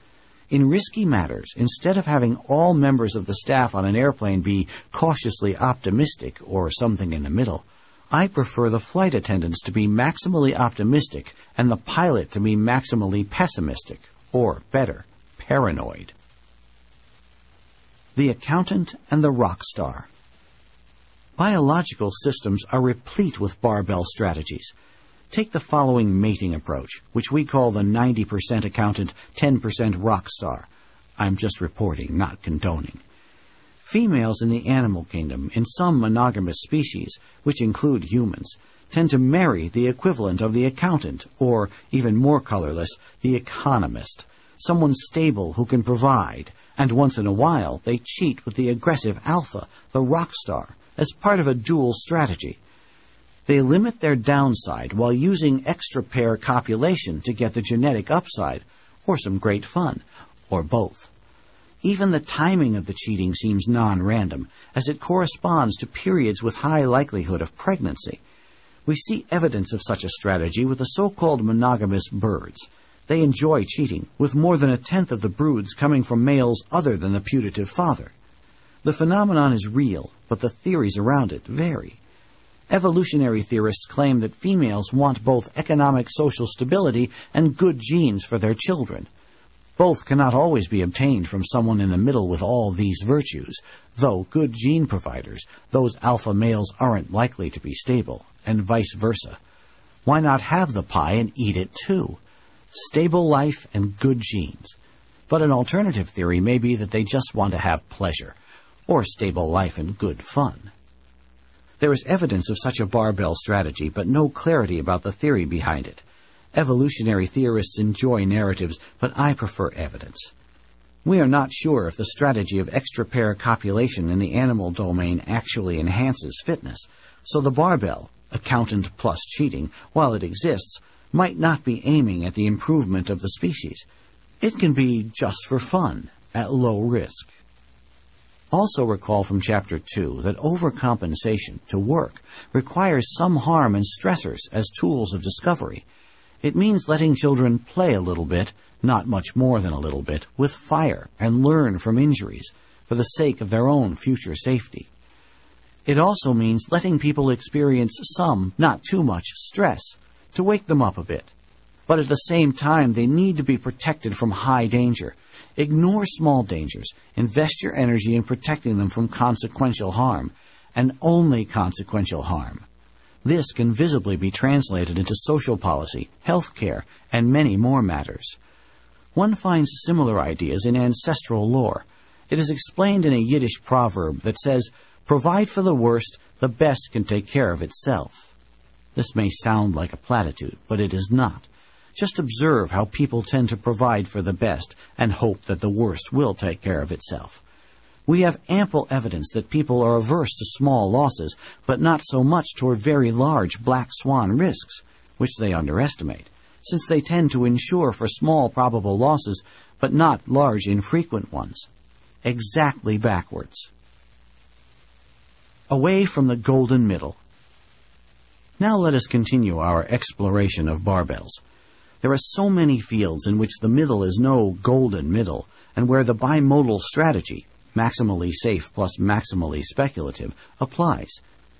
In risky matters, instead of having all members of the staff on an airplane be cautiously optimistic or something in the middle, I prefer the flight attendants to be maximally optimistic and the pilot to be maximally pessimistic, or better, paranoid. The accountant and the rock star. Biological systems are replete with barbell strategies. Take the following mating approach, which we call the 90% accountant, 10% rock star. I'm just reporting, not condoning. Females in the animal kingdom, in some monogamous species, which include humans, tend to marry the equivalent of the accountant, or, even more colorless, the economist, someone stable who can provide, and once in a while they cheat with the aggressive alpha, the rock star, as part of a dual strategy. They limit their downside while using extra pair copulation to get the genetic upside, or some great fun, or both. Even the timing of the cheating seems non-random, as it corresponds to periods with high likelihood of pregnancy. We see evidence of such a strategy with the so-called monogamous birds. They enjoy cheating, with more than 1/10 of the broods coming from males other than the putative father. The phenomenon is real, but the theories around it vary. Evolutionary theorists claim that females want both economic social stability and good genes for their children. Both cannot always be obtained from someone in the middle with all these virtues, though good gene providers, those alpha males aren't likely to be stable, and vice versa. Why not have the pie and eat it too? Stable life and good genes. But an alternative theory may be that they just want to have pleasure, or stable life and good fun. There is evidence of such a barbell strategy, but no clarity about the theory behind it. Evolutionary theorists enjoy narratives, but I prefer evidence. We are not sure if the strategy of extra-pair copulation in the animal domain actually enhances fitness, so the barbell, accountant plus cheating, while it exists, might not be aiming at the improvement of the species. It can be just for fun, at low risk. Also recall from Chapter 2 that overcompensation, to work, requires some harm and stressors as tools of discovery. It means letting children play a little bit, not much more than a little bit, with fire and learn from injuries for the sake of their own future safety. It also means letting people experience some, not too much, stress to wake them up a bit. But at the same time, they need to be protected from high danger. Ignore small dangers. Invest your energy in protecting them from consequential harm, and only consequential harm. This can visibly be translated into social policy, health care, and many more matters. One finds similar ideas in ancestral lore. It is explained in a Yiddish proverb that says, "Provide for the worst, the best can take care of itself." This may sound like a platitude, but it is not. Just observe how people tend to provide for the best and hope that the worst will take care of itself. We have ample evidence that people are averse to small losses, but not so much toward very large black swan risks, which they underestimate, since they tend to insure for small probable losses, but not large infrequent ones. Exactly backwards. Away from the golden middle. Now let us continue our exploration of barbells. There are so many fields in which the middle is no golden middle, and where the bimodal strategy, maximally safe plus maximally speculative, applies.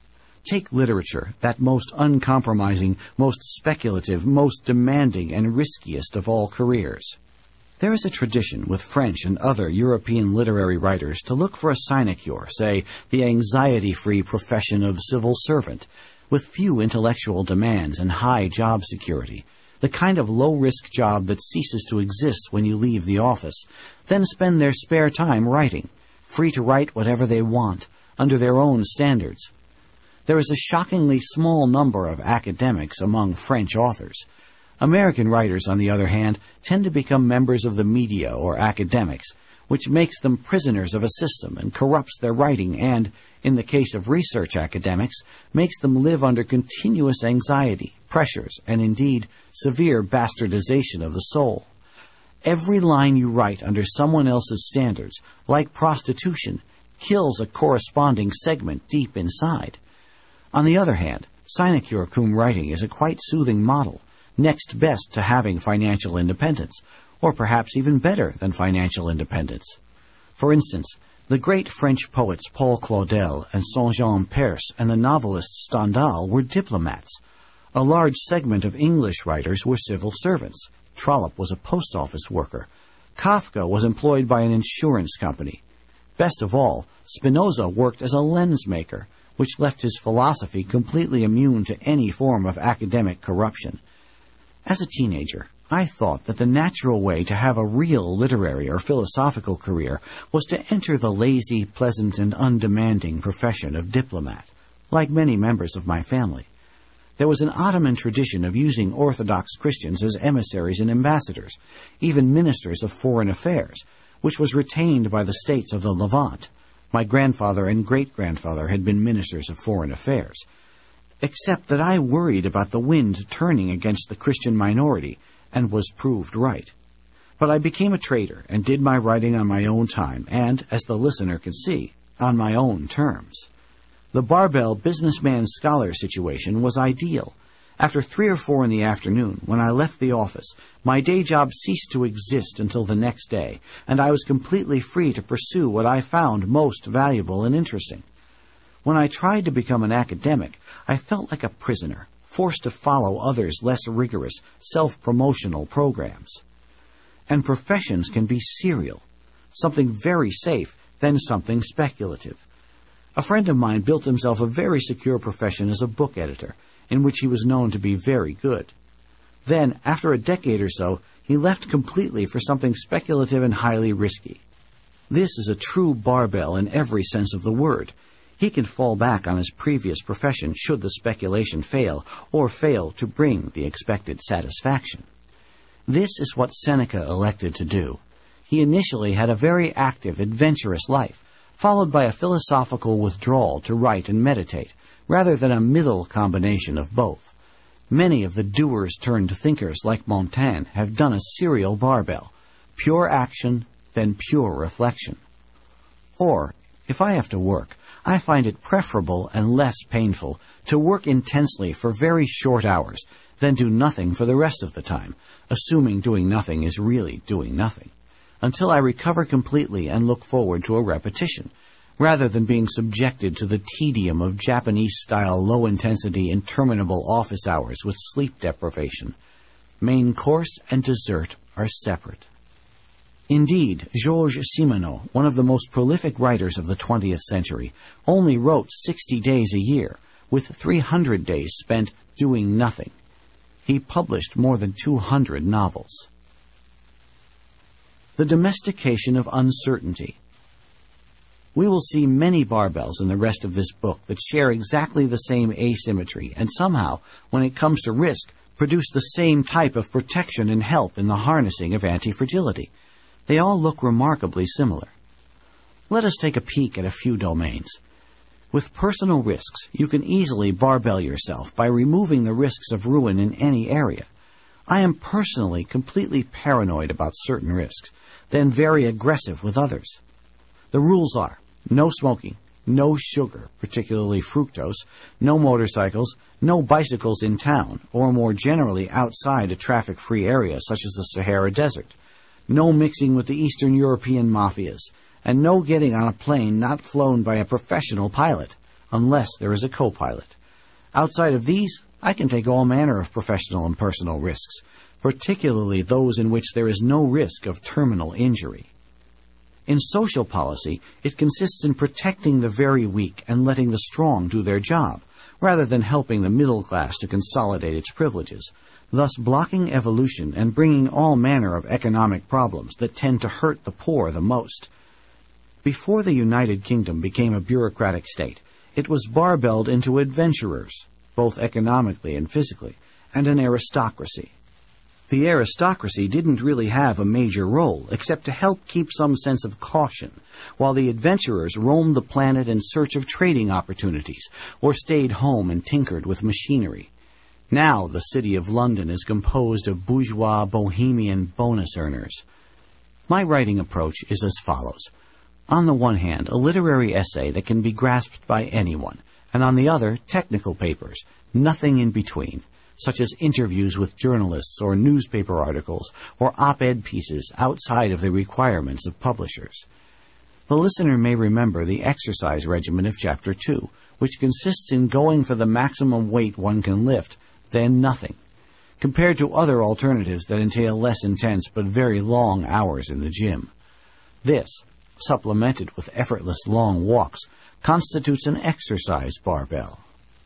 Take literature, that most uncompromising, most speculative, most demanding, and riskiest of all careers. There is a tradition with French and other European literary writers to look for a sinecure, say, the anxiety-free profession of civil servant, with few intellectual demands and high job security, the kind of low-risk job that ceases to exist when you leave the office, then spend their spare time writing, free to write whatever they want, under their own standards. There is a shockingly small number of academics among French authors. American writers, on the other hand, tend to become members of the media or academics, which makes them prisoners of a system and corrupts their writing and, in the case of research academics, makes them live under continuous anxiety, pressures, and indeed severe bastardization of the soul. Every line you write under someone else's standards, like prostitution, kills a corresponding segment deep inside. On the other hand, sinecure cum writing is a quite soothing model, next best to having financial independence, or perhaps even better than financial independence. For instance, the great French poets Paul Claudel and Saint-Jean Perse and the novelist Stendhal were diplomats. A large segment of English writers were civil servants. Trollope was a post office worker. Kafka was employed by an insurance company. Best of all, Spinoza worked as a lens maker, which left his philosophy completely immune to any form of academic corruption. As a teenager, I thought that the natural way to have a real literary or philosophical career was to enter the lazy, pleasant, and undemanding profession of diplomat, like many members of my family. There was an Ottoman tradition of using Orthodox Christians as emissaries and ambassadors, even ministers of foreign affairs, which was retained by the states of the Levant. My grandfather and great-grandfather had been ministers of foreign affairs. Except that I worried about the wind turning against the Christian minority, and was proved right. But I became a trader and did my writing on my own time and, as the listener can see, on my own terms. The barbell businessman scholar situation was ideal. After 3 or 4 in the afternoon, when I left the office, my day job ceased to exist until the next day, and I was completely free to pursue what I found most valuable and interesting. When I tried to become an academic, I felt like a prisoner, forced to follow others' less rigorous, self-promotional programs. And professions can be serial, something very safe, then something speculative. A friend of mine built himself a very secure profession as a book editor, in which he was known to be very good. Then, after a decade or so, he left completely for something speculative and highly risky. This is a true barbell in every sense of the word. He can fall back on his previous profession should the speculation fail, or fail to bring the expected satisfaction. This is what Seneca elected to do. He initially had a very active, adventurous life, followed by a philosophical withdrawal to write and meditate, rather than a middle combination of both. Many of the doers-turned-thinkers like Montaigne have done a serial barbell, pure action, then pure reflection. Or, if I have to work, I find it preferable and less painful to work intensely for very short hours than do nothing for the rest of the time, assuming doing nothing is really doing nothing, until I recover completely and look forward to a repetition, rather than being subjected to the tedium of Japanese-style low-intensity interminable office hours with sleep deprivation. Main course and dessert are separate. Indeed, Georges Simenon, one of the most prolific writers of the 20th century, only wrote 60 days a year, with 300 days spent doing nothing. He published more than 200 novels. The domestication of uncertainty. We will see many barbells in the rest of this book that share exactly the same asymmetry and somehow, when it comes to risk, produce the same type of protection and help in the harnessing of anti-fragility. They all look remarkably similar. Let us take a peek at a few domains. With personal risks, you can easily barbell yourself by removing the risks of ruin in any area. I am personally completely paranoid about certain risks, then very aggressive with others. The rules are: no smoking, no sugar, particularly fructose, no motorcycles, no bicycles in town, or more generally outside a traffic-free area such as the Sahara Desert, no mixing with the Eastern European mafias, and no getting on a plane not flown by a professional pilot, unless there is a co-pilot. Outside of these, I can take all manner of professional and personal risks, particularly those in which there is no risk of terminal injury. In social policy, it consists in protecting the very weak and letting the strong do their job, rather than helping the middle class to consolidate its privileges, thus blocking evolution and bringing all manner of economic problems that tend to hurt the poor the most. Before the United Kingdom became a bureaucratic state, it was barbelled into adventurers, both economically and physically, and an aristocracy. The aristocracy didn't really have a major role, except to help keep some sense of caution, while the adventurers roamed the planet in search of trading opportunities, or stayed home and tinkered with machinery. Now the city of London is composed of bourgeois, bohemian bonus earners. My writing approach is as follows. On the one hand, a literary essay that can be grasped by anyone, and on the other, technical papers, nothing in between, such as interviews with journalists or newspaper articles or op-ed pieces outside of the requirements of publishers. The listener may remember the exercise regimen of Chapter 2, which consists in going for the maximum weight one can lift, then nothing, compared to other alternatives that entail less intense but very long hours in the gym. This, supplemented with effortless long walks, constitutes an exercise barbell.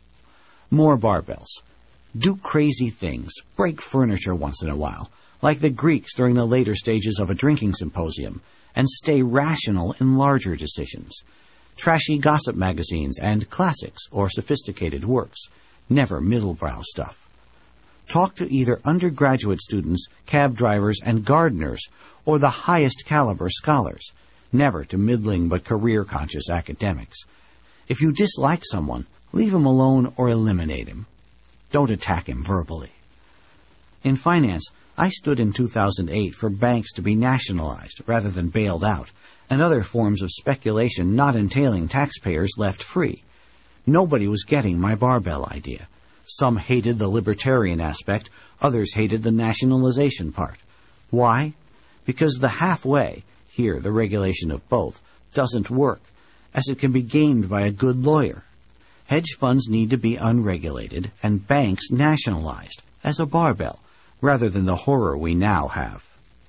More barbells. Do crazy things, break furniture once in a while, like the Greeks during the later stages of a drinking symposium, and stay rational in larger decisions. Trashy gossip magazines and classics or sophisticated works, never middlebrow stuff. Talk to either undergraduate students, cab drivers, and gardeners, or the highest caliber scholars, never to middling but career-conscious academics. If you dislike someone, leave him alone or eliminate him. Don't attack him verbally. In finance, I stood in 2008 for banks to be nationalized rather than bailed out, and other forms of speculation not entailing taxpayers left free. Nobody was getting my barbell idea. Some hated the libertarian aspect, others hated the nationalization part. Why? Because the halfway, here the regulation of both, doesn't work, as it can be gamed by a good lawyer. Hedge funds need to be unregulated and banks nationalized, as a barbell, rather than the horror we now have.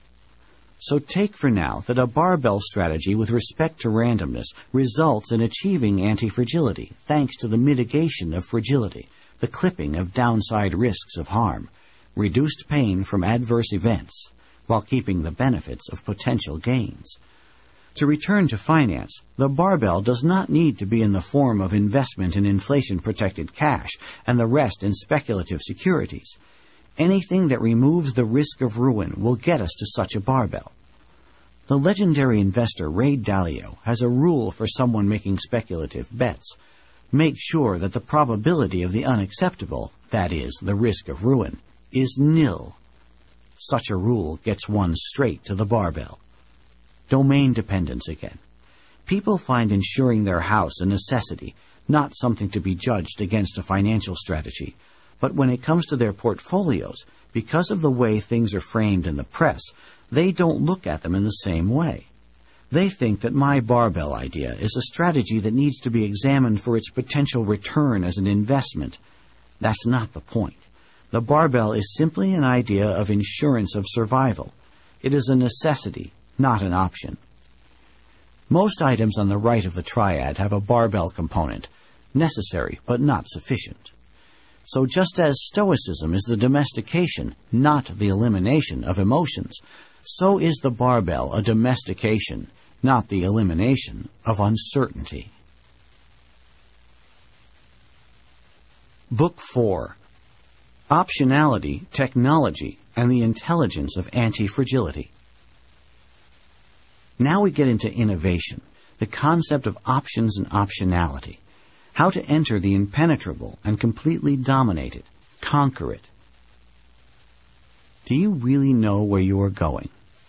So take for now that a barbell strategy with respect to randomness results in achieving anti-fragility thanks to the mitigation of fragility, the clipping of downside risks of harm, reduced pain from adverse events, while keeping the benefits of potential gains. To return to finance, the barbell does not need to be in the form of investment in inflation-protected cash and the rest in speculative securities. Anything that removes the risk of ruin will get us to such a barbell. The legendary investor Ray Dalio has a rule for someone making speculative bets. Make sure that the probability of the unacceptable, that is, the risk of ruin, is nil. Such a rule gets one straight to the barbell. Domain dependence again. People find insuring their house a necessity, not something to be judged against a financial strategy. But when it comes to their portfolios, because of the way things are framed in the press, they don't look at them in the same way. They think that my barbell idea is a strategy that needs to be examined for its potential return as an investment. That's not the point. The barbell is simply an idea of insurance of survival. It is a necessity, not an option. Most items on the right of the triad have a barbell component, necessary but not sufficient. So just as Stoicism is the domestication, not the elimination of emotions, so is the barbell a domestication, not the elimination of uncertainty. Book 4. Optionality, Technology, and the Intelligence of Anti-Fragility. Now we get into innovation, the concept of options and optionality, how to enter the impenetrable and completely dominate it, conquer it. Do you really know where you are going?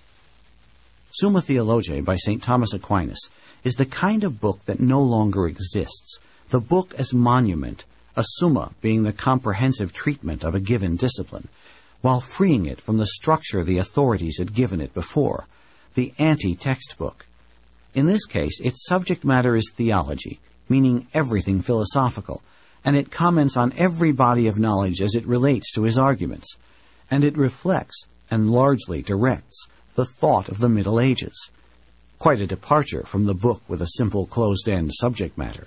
Summa Theologiae by St. Thomas Aquinas is the kind of book that no longer exists, the book as monument, a summa being the comprehensive treatment of a given discipline, while freeing it from the structure the authorities had given it before, the anti-textbook. In this case, its subject matter is theology, meaning everything philosophical, and it comments on every body of knowledge as it relates to his arguments, and it reflects, and largely directs, the thought of the Middle Ages. Quite a departure from the book with a simple closed-end subject matter.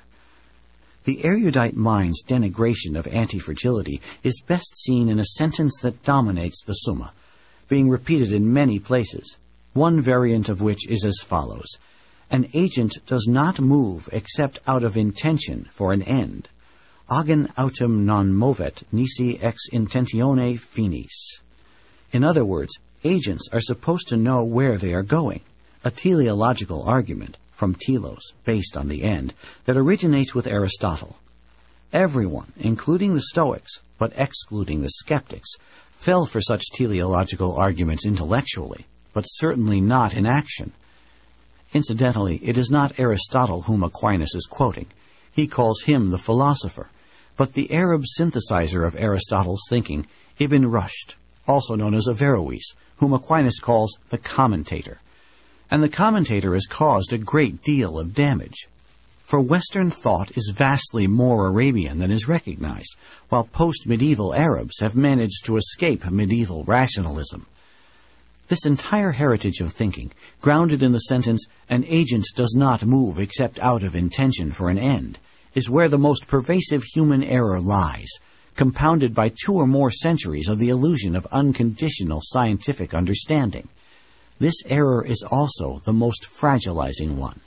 The erudite mind's denigration of anti-fragility is best seen in a sentence that dominates the Summa, being repeated in many places, one variant of which is as follows: an agent does not move except out of intention for an end. Agem autem non movet nisi ex intentione finis. In other words, agents are supposed to know where they are going, a teleological argument from telos, based on the end, that originates with Aristotle. Everyone, including the Stoics, but excluding the skeptics, fell for such teleological arguments intellectually, but certainly not in action. Incidentally, it is not Aristotle whom Aquinas is quoting. He calls him the philosopher, but the Arab synthesizer of Aristotle's thinking, Ibn Rushd, also known as Averroes, whom Aquinas calls the commentator. And the commentator has caused a great deal of damage. For Western thought is vastly more Arabian than is recognized, while post-medieval Arabs have managed to escape medieval rationalism. This entire heritage of thinking, grounded in the sentence, an agent does not move except out of intention for an end, is where the most pervasive human error lies, compounded by 2 or more centuries of the illusion of unconditional scientific understanding. This error is also the most fragilizing one.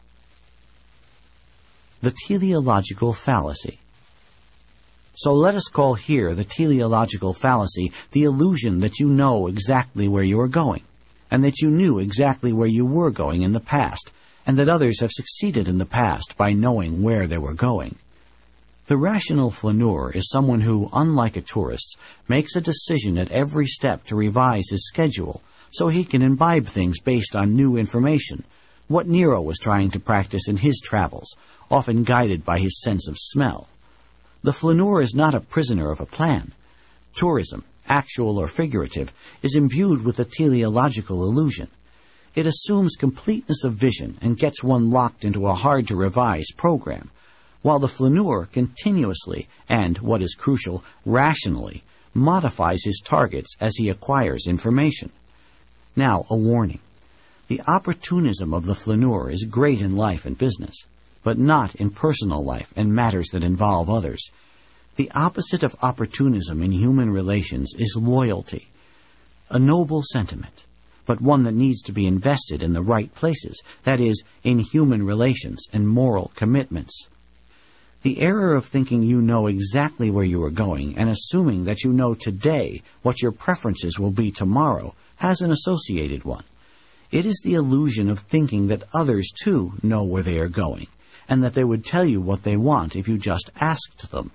The teleological fallacy. So let us call here the teleological fallacy the illusion that you know exactly where you are going, and that you knew exactly where you were going in the past, and that others have succeeded in the past by knowing where they were going. The rational flaneur is someone who, unlike a tourist, makes a decision at every step to revise his schedule so he can imbibe things based on new information, what Nero was trying to practice in his travels, often guided by his sense of smell. The flaneur is not a prisoner of a plan. Tourism, actual or figurative, is imbued with a teleological illusion. It assumes completeness of vision and gets one locked into a hard-to-revise program, while the flaneur continuously and, what is crucial, rationally, modifies his targets as he acquires information. Now, a warning. The opportunism of the flaneur is great in life and business, but not in personal life and matters that involve others. The opposite of opportunism in human relations is loyalty, a noble sentiment, but one that needs to be invested in the right places, that is, in human relations and moral commitments. The error of thinking you know exactly where you are going and assuming that you know today what your preferences will be tomorrow has an associated one. It is the illusion of thinking that others, too, know where they are going, and that they would tell you what they want if you just asked them.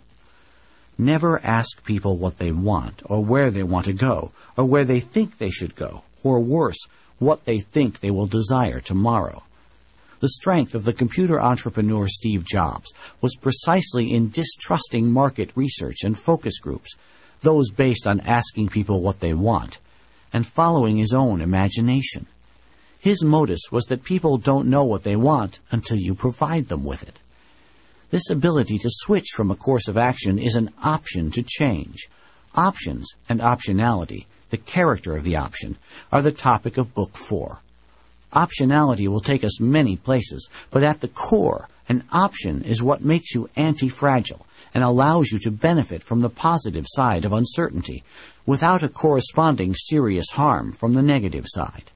Never ask people what they want, or where they want to go, or where they think they should go, or worse, what they think they will desire tomorrow. The strength of the computer entrepreneur Steve Jobs was precisely in distrusting market research and focus groups, those based on asking people what they want, and following his own imagination. His modus was that people don't know what they want until you provide them with it. This ability to switch from a course of action is an option to change. Options and optionality, the character of the option, are the topic of Book 4. Optionality will take us many places, but at the core, an option is what makes you anti-fragile and allows you to benefit from the positive side of uncertainty without a corresponding serious harm from the negative side.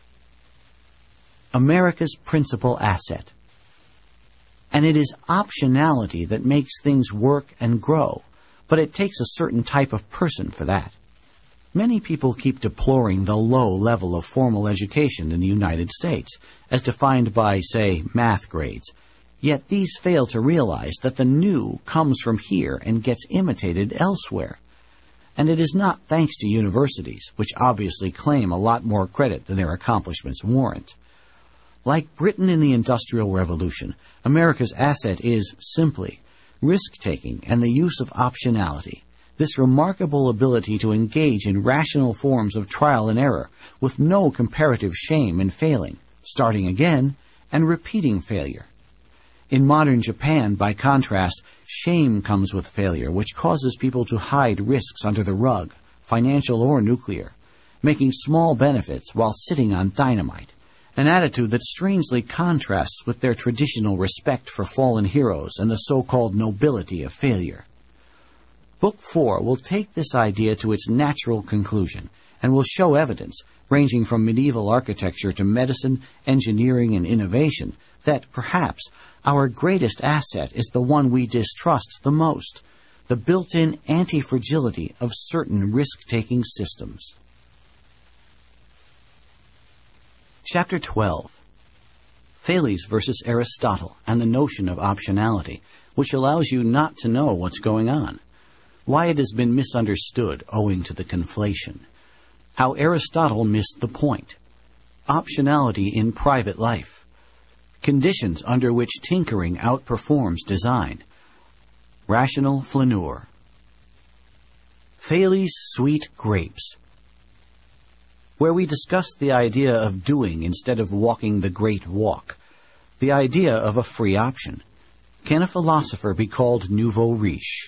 America's principal asset. And it is optionality that makes things work and grow, but it takes a certain type of person for that. Many people keep deploring the low level of formal education in the United States, as defined by, say, math grades. Yet these fail to realize that the new comes from here and gets imitated elsewhere. And it is not thanks to universities, which obviously claim a lot more credit than their accomplishments warrant. Like Britain in the Industrial Revolution, America's asset is, simply, risk-taking and the use of optionality, this remarkable ability to engage in rational forms of trial and error with no comparative shame in failing, starting again, and repeating failure. In modern Japan, by contrast, shame comes with failure, which causes people to hide risks under the rug, financial or nuclear, making small benefits while sitting on dynamite. An attitude that strangely contrasts with their traditional respect for fallen heroes and the so-called nobility of failure. Book 4 will take this idea to its natural conclusion and will show evidence, ranging from medieval architecture to medicine, engineering, and innovation, that perhaps our greatest asset is the one we distrust the most, the built-in anti-fragility of certain risk-taking systems. Chapter 12. Thales versus Aristotle and the notion of optionality, which allows you not to know what's going on. Why it has been misunderstood owing to the conflation. How Aristotle missed the point. Optionality in private life. Conditions under which tinkering outperforms design. Rational flaneur. Thales' sweet grapes. Where we discussed the idea of doing instead of walking the great walk, the idea of a free option. Can a philosopher be called nouveau riche?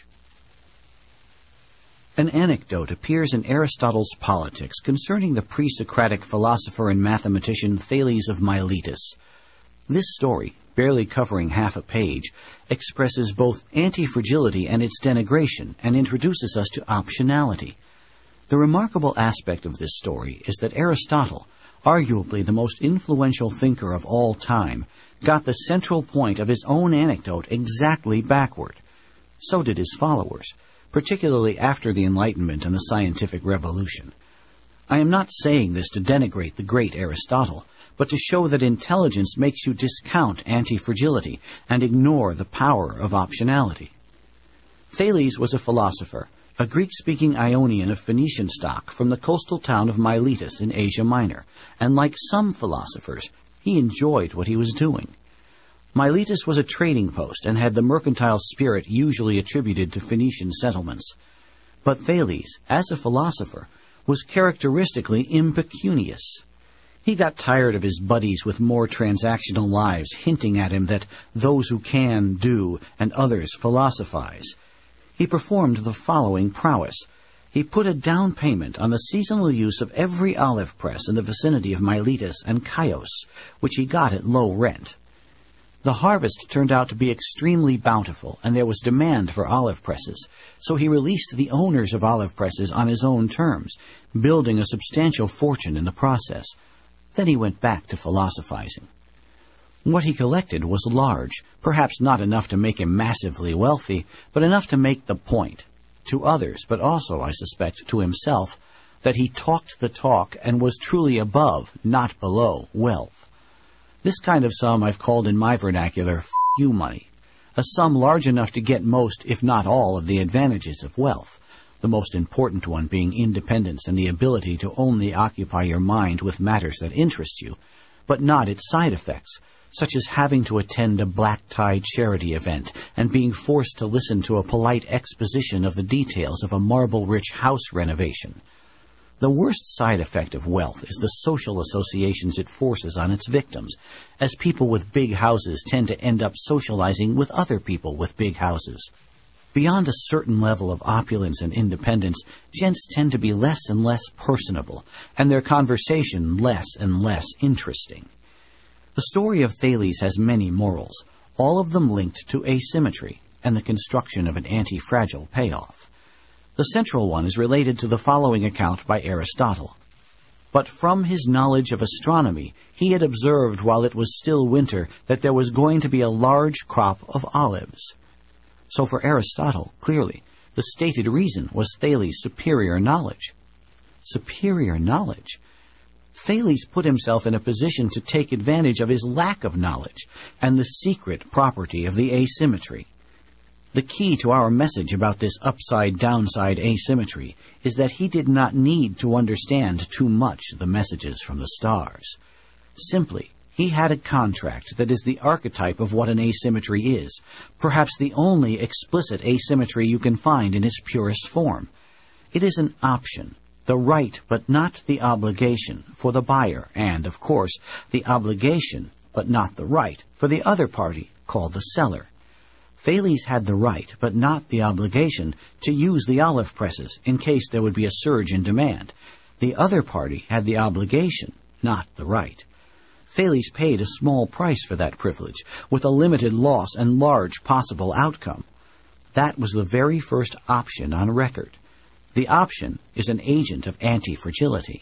An anecdote appears in Aristotle's Politics concerning the pre-Socratic philosopher and mathematician Thales of Miletus. This story, barely covering half a page, expresses both anti-fragility and its denigration and introduces us to optionality. The remarkable aspect of this story is that Aristotle, arguably the most influential thinker of all time, got the central point of his own anecdote exactly backward. So did his followers, particularly after the Enlightenment and the scientific revolution. I am not saying this to denigrate the great Aristotle, but to show that intelligence makes you discount anti-fragility and ignore the power of optionality. Thales was a philosopher, a Greek-speaking Ionian of Phoenician stock from the coastal town of Miletus in Asia Minor, and like some philosophers, he enjoyed what he was doing. Miletus was a trading post and had the mercantile spirit usually attributed to Phoenician settlements. But Thales, as a philosopher, was characteristically impecunious. He got tired of his buddies with more transactional lives hinting at him that those who can do and others philosophize. He performed the following prowess. He put a down payment on the seasonal use of every olive press in the vicinity of Miletus and Chios, which he got at low rent. The harvest turned out to be extremely bountiful, and there was demand for olive presses, so he released the owners of olive presses on his own terms, building a substantial fortune in the process. Then he went back to philosophizing. What he collected was large, perhaps not enough to make him massively wealthy, but enough to make the point, to others, but also, I suspect, to himself, that he talked the talk and was truly above, not below, wealth. This kind of sum I've called in my vernacular "f*** money," a sum large enough to get most, if not all, of the advantages of wealth, the most important one being independence and the ability to only occupy your mind with matters that interest you, but not its side effects, such as having to attend a black-tie charity event and being forced to listen to a polite exposition of the details of a marble-rich house renovation. The worst side effect of wealth is the social associations it forces on its victims, as people with big houses tend to end up socializing with other people with big houses. Beyond a certain level of opulence and independence, gents tend to be less and less personable, and their conversation less and less interesting. The story of Thales has many morals, all of them linked to asymmetry and the construction of an anti-fragile payoff. The central one is related to the following account by Aristotle. But from his knowledge of astronomy, he had observed while it was still winter that there was going to be a large crop of olives. So for Aristotle, clearly, the stated reason was Thales' superior knowledge. Superior knowledge? Thales put himself in a position to take advantage of his lack of knowledge and the secret property of the asymmetry. The key to our message about this upside-downside asymmetry is that he did not need to understand too much the messages from the stars. Simply, he had a contract that is the archetype of what an asymmetry is, perhaps the only explicit asymmetry you can find in its purest form. It is an option, the right but not the obligation for the buyer, and, of course, the obligation but not the right for the other party, called the seller. Thales had the right but not the obligation to use the olive presses in case there would be a surge in demand. The other party had the obligation, not the right. Thales paid a small price for that privilege, with a limited loss and large possible outcome. That was the very first option on record. The option is an agent of anti-fragility.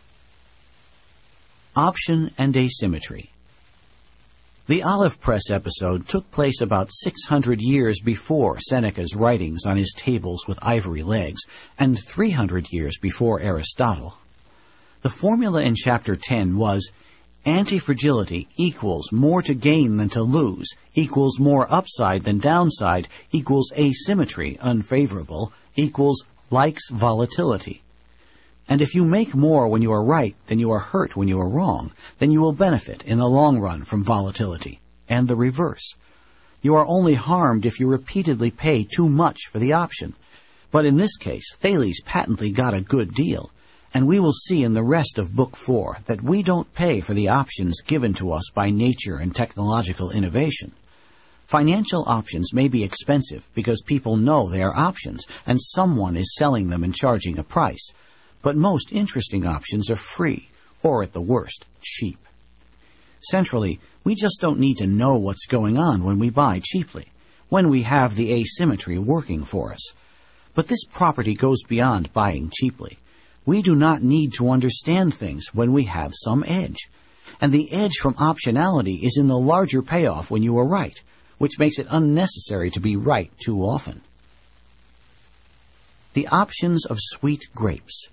Option and asymmetry. The olive press episode took place about 600 years before Seneca's writings on his tables with ivory legs, and 300 years before Aristotle. The formula in Chapter 10 was anti-fragility equals more to gain than to lose, equals more upside than downside, equals asymmetry, unfavorable, equals likes volatility. And if you make more when you are right than you are hurt when you are wrong, then you will benefit in the long run from volatility, and the reverse. You are only harmed if you repeatedly pay too much for the option. But in this case, Thales patently got a good deal, and we will see in the rest of Book 4 that we don't pay for the options given to us by nature and technological innovation. Financial options may be expensive because people know they are options and someone is selling them and charging a price. But most interesting options are free, or at the worst, cheap. Centrally, we just don't need to know what's going on when we buy cheaply, when we have the asymmetry working for us. But this property goes beyond buying cheaply. We do not need to understand things when we have some edge. And the edge from optionality is in the larger payoff when you are right, which makes it unnecessary to be right too often. The options of sweet grapes.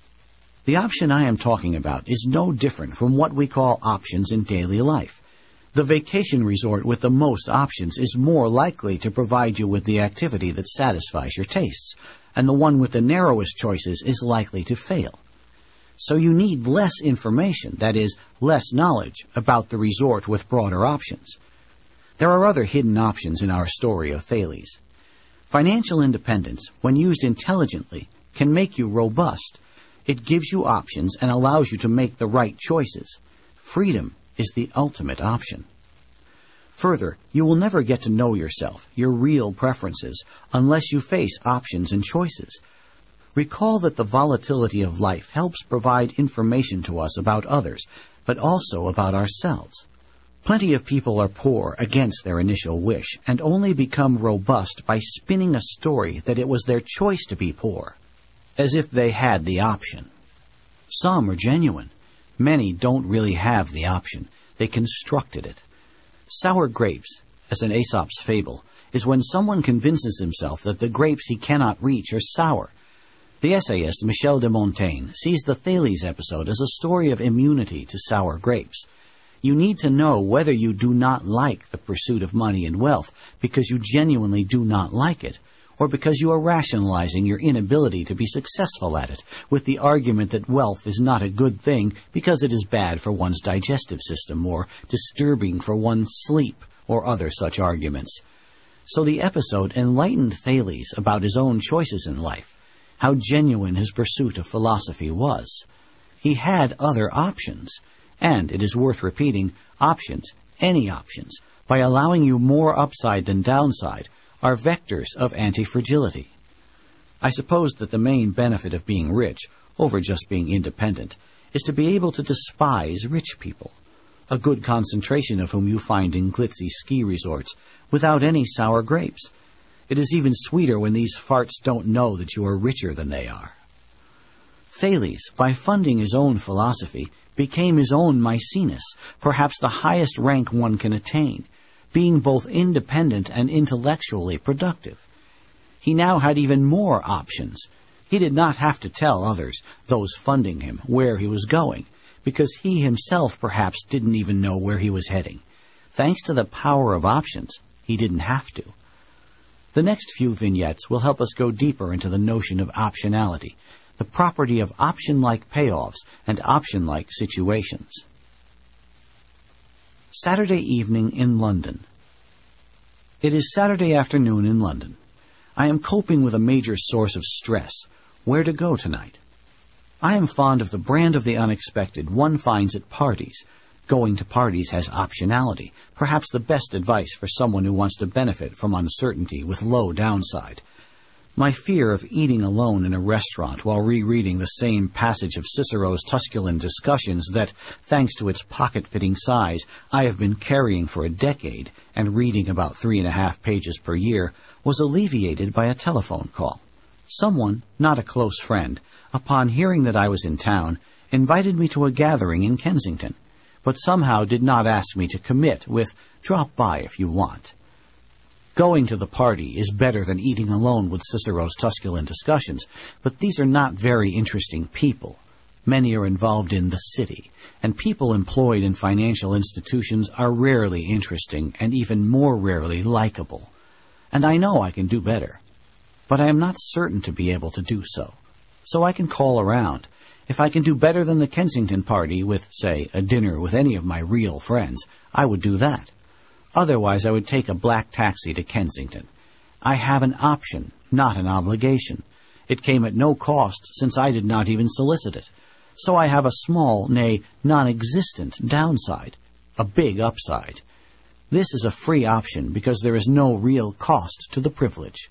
The option I am talking about is no different from what we call options in daily life. The vacation resort with the most options is more likely to provide you with the activity that satisfies your tastes, and the one with the narrowest choices is likely to fail. So you need less information, that is, less knowledge, about the resort with broader options. There are other hidden options in our story of Thales. Financial independence, when used intelligently, can make you robust. It gives you options and allows you to make the right choices. Freedom is the ultimate option. Further, you will never get to know yourself, your real preferences, unless you face options and choices. Recall that the volatility of life helps provide information to us about others, but also about ourselves. Plenty of people are poor against their initial wish and only become robust by spinning a story that it was their choice to be poor, as if they had the option. Some are genuine. Many don't really have the option. They constructed it. Sour grapes, as in Aesop's fable, is when someone convinces himself that the grapes he cannot reach are sour. The essayist Michel de Montaigne sees the Thales episode as a story of immunity to sour grapes. You need to know whether you do not like the pursuit of money and wealth because you genuinely do not like it, or because you are rationalizing your inability to be successful at it with the argument that wealth is not a good thing because it is bad for one's digestive system or disturbing for one's sleep or other such arguments. So the episode enlightened Thales about his own choices in life, how genuine his pursuit of philosophy was. He had other options, and, it is worth repeating, options, any options, by allowing you more upside than downside, are vectors of anti-fragility. I suppose that the main benefit of being rich, over just being independent, is to be able to despise rich people, a good concentration of whom you find in glitzy ski resorts, without any sour grapes. It is even sweeter when these farts don't know that you are richer than they are. Thales, by funding his own philosophy, became his own Maecenas, perhaps the highest rank one can attain, being both independent and intellectually productive. He now had even more options. He did not have to tell others, those funding him, where he was going, because he himself perhaps didn't even know where he was heading. Thanks to the power of options, he didn't have to. The next few vignettes will help us go deeper into the notion of optionality, the property of option-like payoffs and option-like situations. Saturday evening in London. It is Saturday afternoon in London. I am coping with a major source of stress. Where to go tonight? I am fond of the brand of the unexpected one finds at parties. Going to parties has optionality, perhaps the best advice for someone who wants to benefit from uncertainty with low downside. My fear of eating alone in a restaurant while rereading the same passage of Cicero's Tusculan Discussions that, thanks to its pocket-fitting size, I have been carrying for a decade and reading about 3.5 pages per year, was alleviated by a telephone call. Someone, not a close friend, upon hearing that I was in town, invited me to a gathering in Kensington, but somehow did not ask me to commit with, "Drop by if you want." Going to the party is better than eating alone with Cicero's Tusculan Discussions, but these are not very interesting people. Many are involved in the city, and people employed in financial institutions are rarely interesting and even more rarely likable. And I know I can do better, but I am not certain to be able to do so. So I can call around. If I can do better than the Kensington party with, say, a dinner with any of my real friends, I would do that. Otherwise, I would take a black taxi to Kensington. I have an option, not an obligation. It came at no cost, since I did not even solicit it. So I have a small, nay, non-existent downside, a big upside. This is a free option because there is no real cost to the privilege.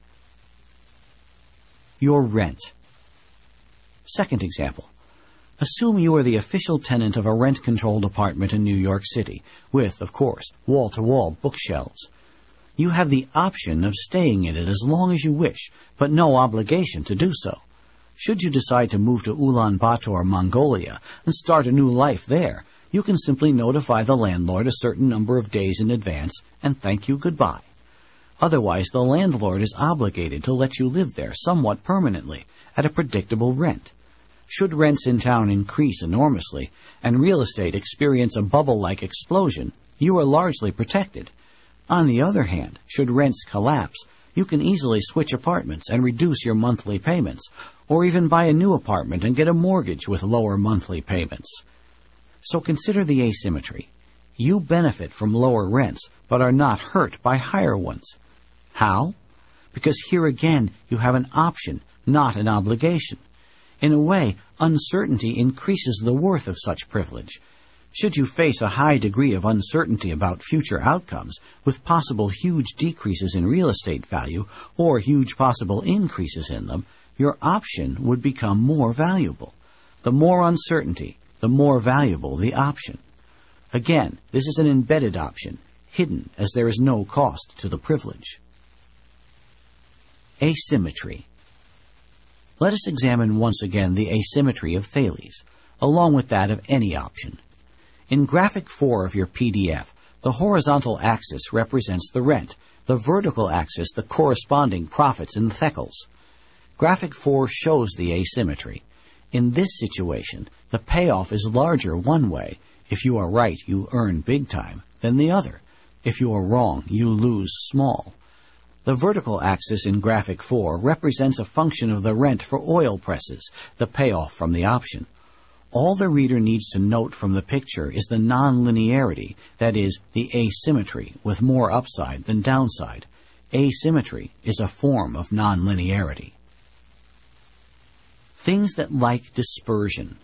Your rent. Second example. Assume you are the official tenant of a rent-controlled apartment in New York City, with, of course, wall-to-wall bookshelves. You have the option of staying in it as long as you wish, but no obligation to do so. Should you decide to move to Ulaanbaatar, Mongolia, and start a new life there, you can simply notify the landlord a certain number of days in advance and thank you goodbye. Otherwise, the landlord is obligated to let you live there somewhat permanently at a predictable rent. Should rents in town increase enormously and real estate experience a bubble-like explosion, You are largely protected. On the other hand, should rents collapse, you can easily switch apartments and reduce your monthly payments, or even buy a new apartment and get a mortgage with lower monthly payments. So consider the asymmetry. You benefit from lower rents, but are not hurt by higher ones. How? Because here again you have an option, not an obligation. In a way, uncertainty increases the worth of such privilege. Should you face a high degree of uncertainty about future outcomes, with possible huge decreases in real estate value or huge possible increases in them, your option would become more valuable. The more uncertainty, the more valuable the option. Again, this is an embedded option, hidden as there is no cost to the privilege. Asymmetry. Let us examine once again the asymmetry of Thales, along with that of any option. In Graphic 4 of your PDF, the horizontal axis represents the rent, the vertical axis the corresponding profits in thekels. Graphic 4 shows the asymmetry. In this situation, the payoff is larger one way. If you are right, you earn big time, than the other. If you are wrong, you lose small. The vertical axis in Graphic 4 represents a function of the rent for oil presses, the payoff from the option. All the reader needs to note from the picture is the nonlinearity, that is, the asymmetry, with more upside than downside. Asymmetry is a form of nonlinearity. Things that like dispersion.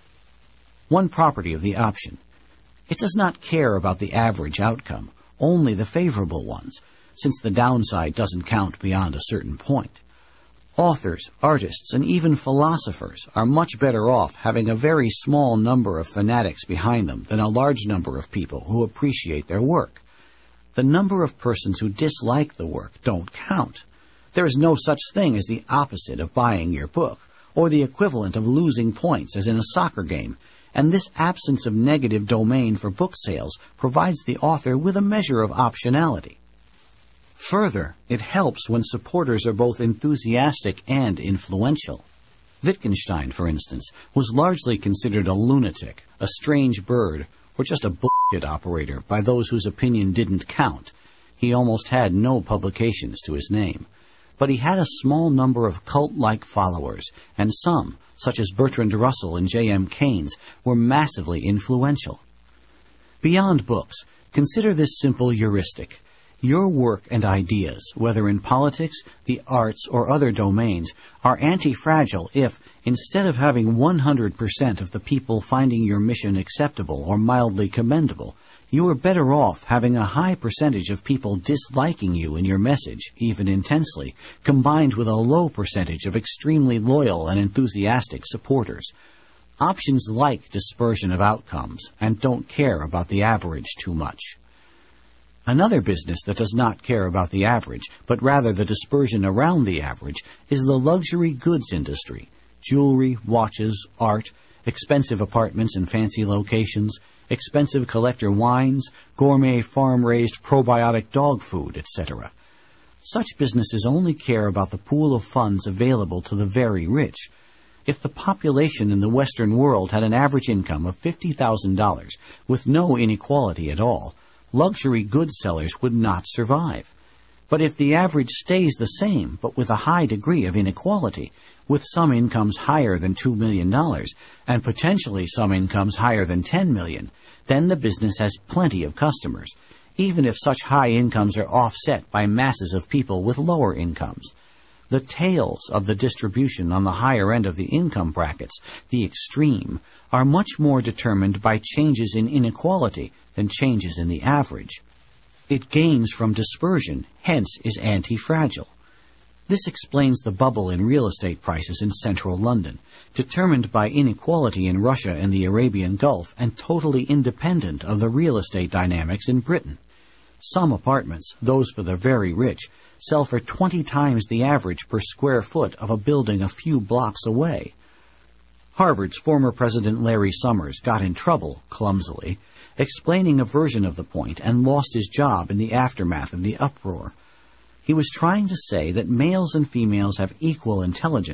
One property of the option. It does not care about the average outcome, only the favorable ones, since the downside doesn't count beyond a certain point. Authors, artists, and even philosophers are much better off having a very small number of fanatics behind them than a large number of people who appreciate their work. The number of persons who dislike the work don't count. There is no such thing as the opposite of buying your book, or the equivalent of losing points as in a soccer game, and this absence of negative domain for book sales provides the author with a measure of optionality. Further, it helps when supporters are both enthusiastic and influential. Wittgenstein, for instance, was largely considered a lunatic, a strange bird, or just a bullshit operator by those whose opinion didn't count. He almost had no publications to his name. But he had a small number of cult-like followers, and some, such as Bertrand Russell and J.M. Keynes, were massively influential. Beyond books, consider this simple heuristic. Your work and ideas, whether in politics, the arts, or other domains, are anti-fragile if, instead of having 100% of the people finding your mission acceptable or mildly commendable, you are better off having a high percentage of people disliking you and your message, even intensely, combined with a low percentage of extremely loyal and enthusiastic supporters. Options like dispersion of outcomes and don't care about the average too much. Another business that does not care about the average, but rather the dispersion around the average, is the luxury goods industry. Jewelry, watches, art, expensive apartments in fancy locations, expensive collector wines, gourmet farm-raised probiotic dog food, etc. Such businesses only care about the pool of funds available to the very rich. If the population in the Western world had an average income of $50,000 with no inequality at all, luxury goods sellers would not survive. But if the average stays the same, but with a high degree of inequality, with some incomes higher than $2 million, and potentially some incomes higher than $10 million, then the business has plenty of customers, even if such high incomes are offset by masses of people with lower incomes. The tails of the distribution on the higher end of the income brackets, the extreme, are much more determined by changes in inequality than changes in the average. It gains from dispersion, hence is anti-fragile. This explains the bubble in real estate prices in central London, determined by inequality in Russia and the Arabian Gulf and totally independent of the real estate dynamics in Britain. Some apartments, those for the very rich, sell for 20 times the average per square foot of a building a few blocks away. Harvard's former president Larry Summers got in trouble, clumsily, explaining a version of the point and lost his job in the aftermath of the uproar. He was trying to say that males and females have equal intelligence,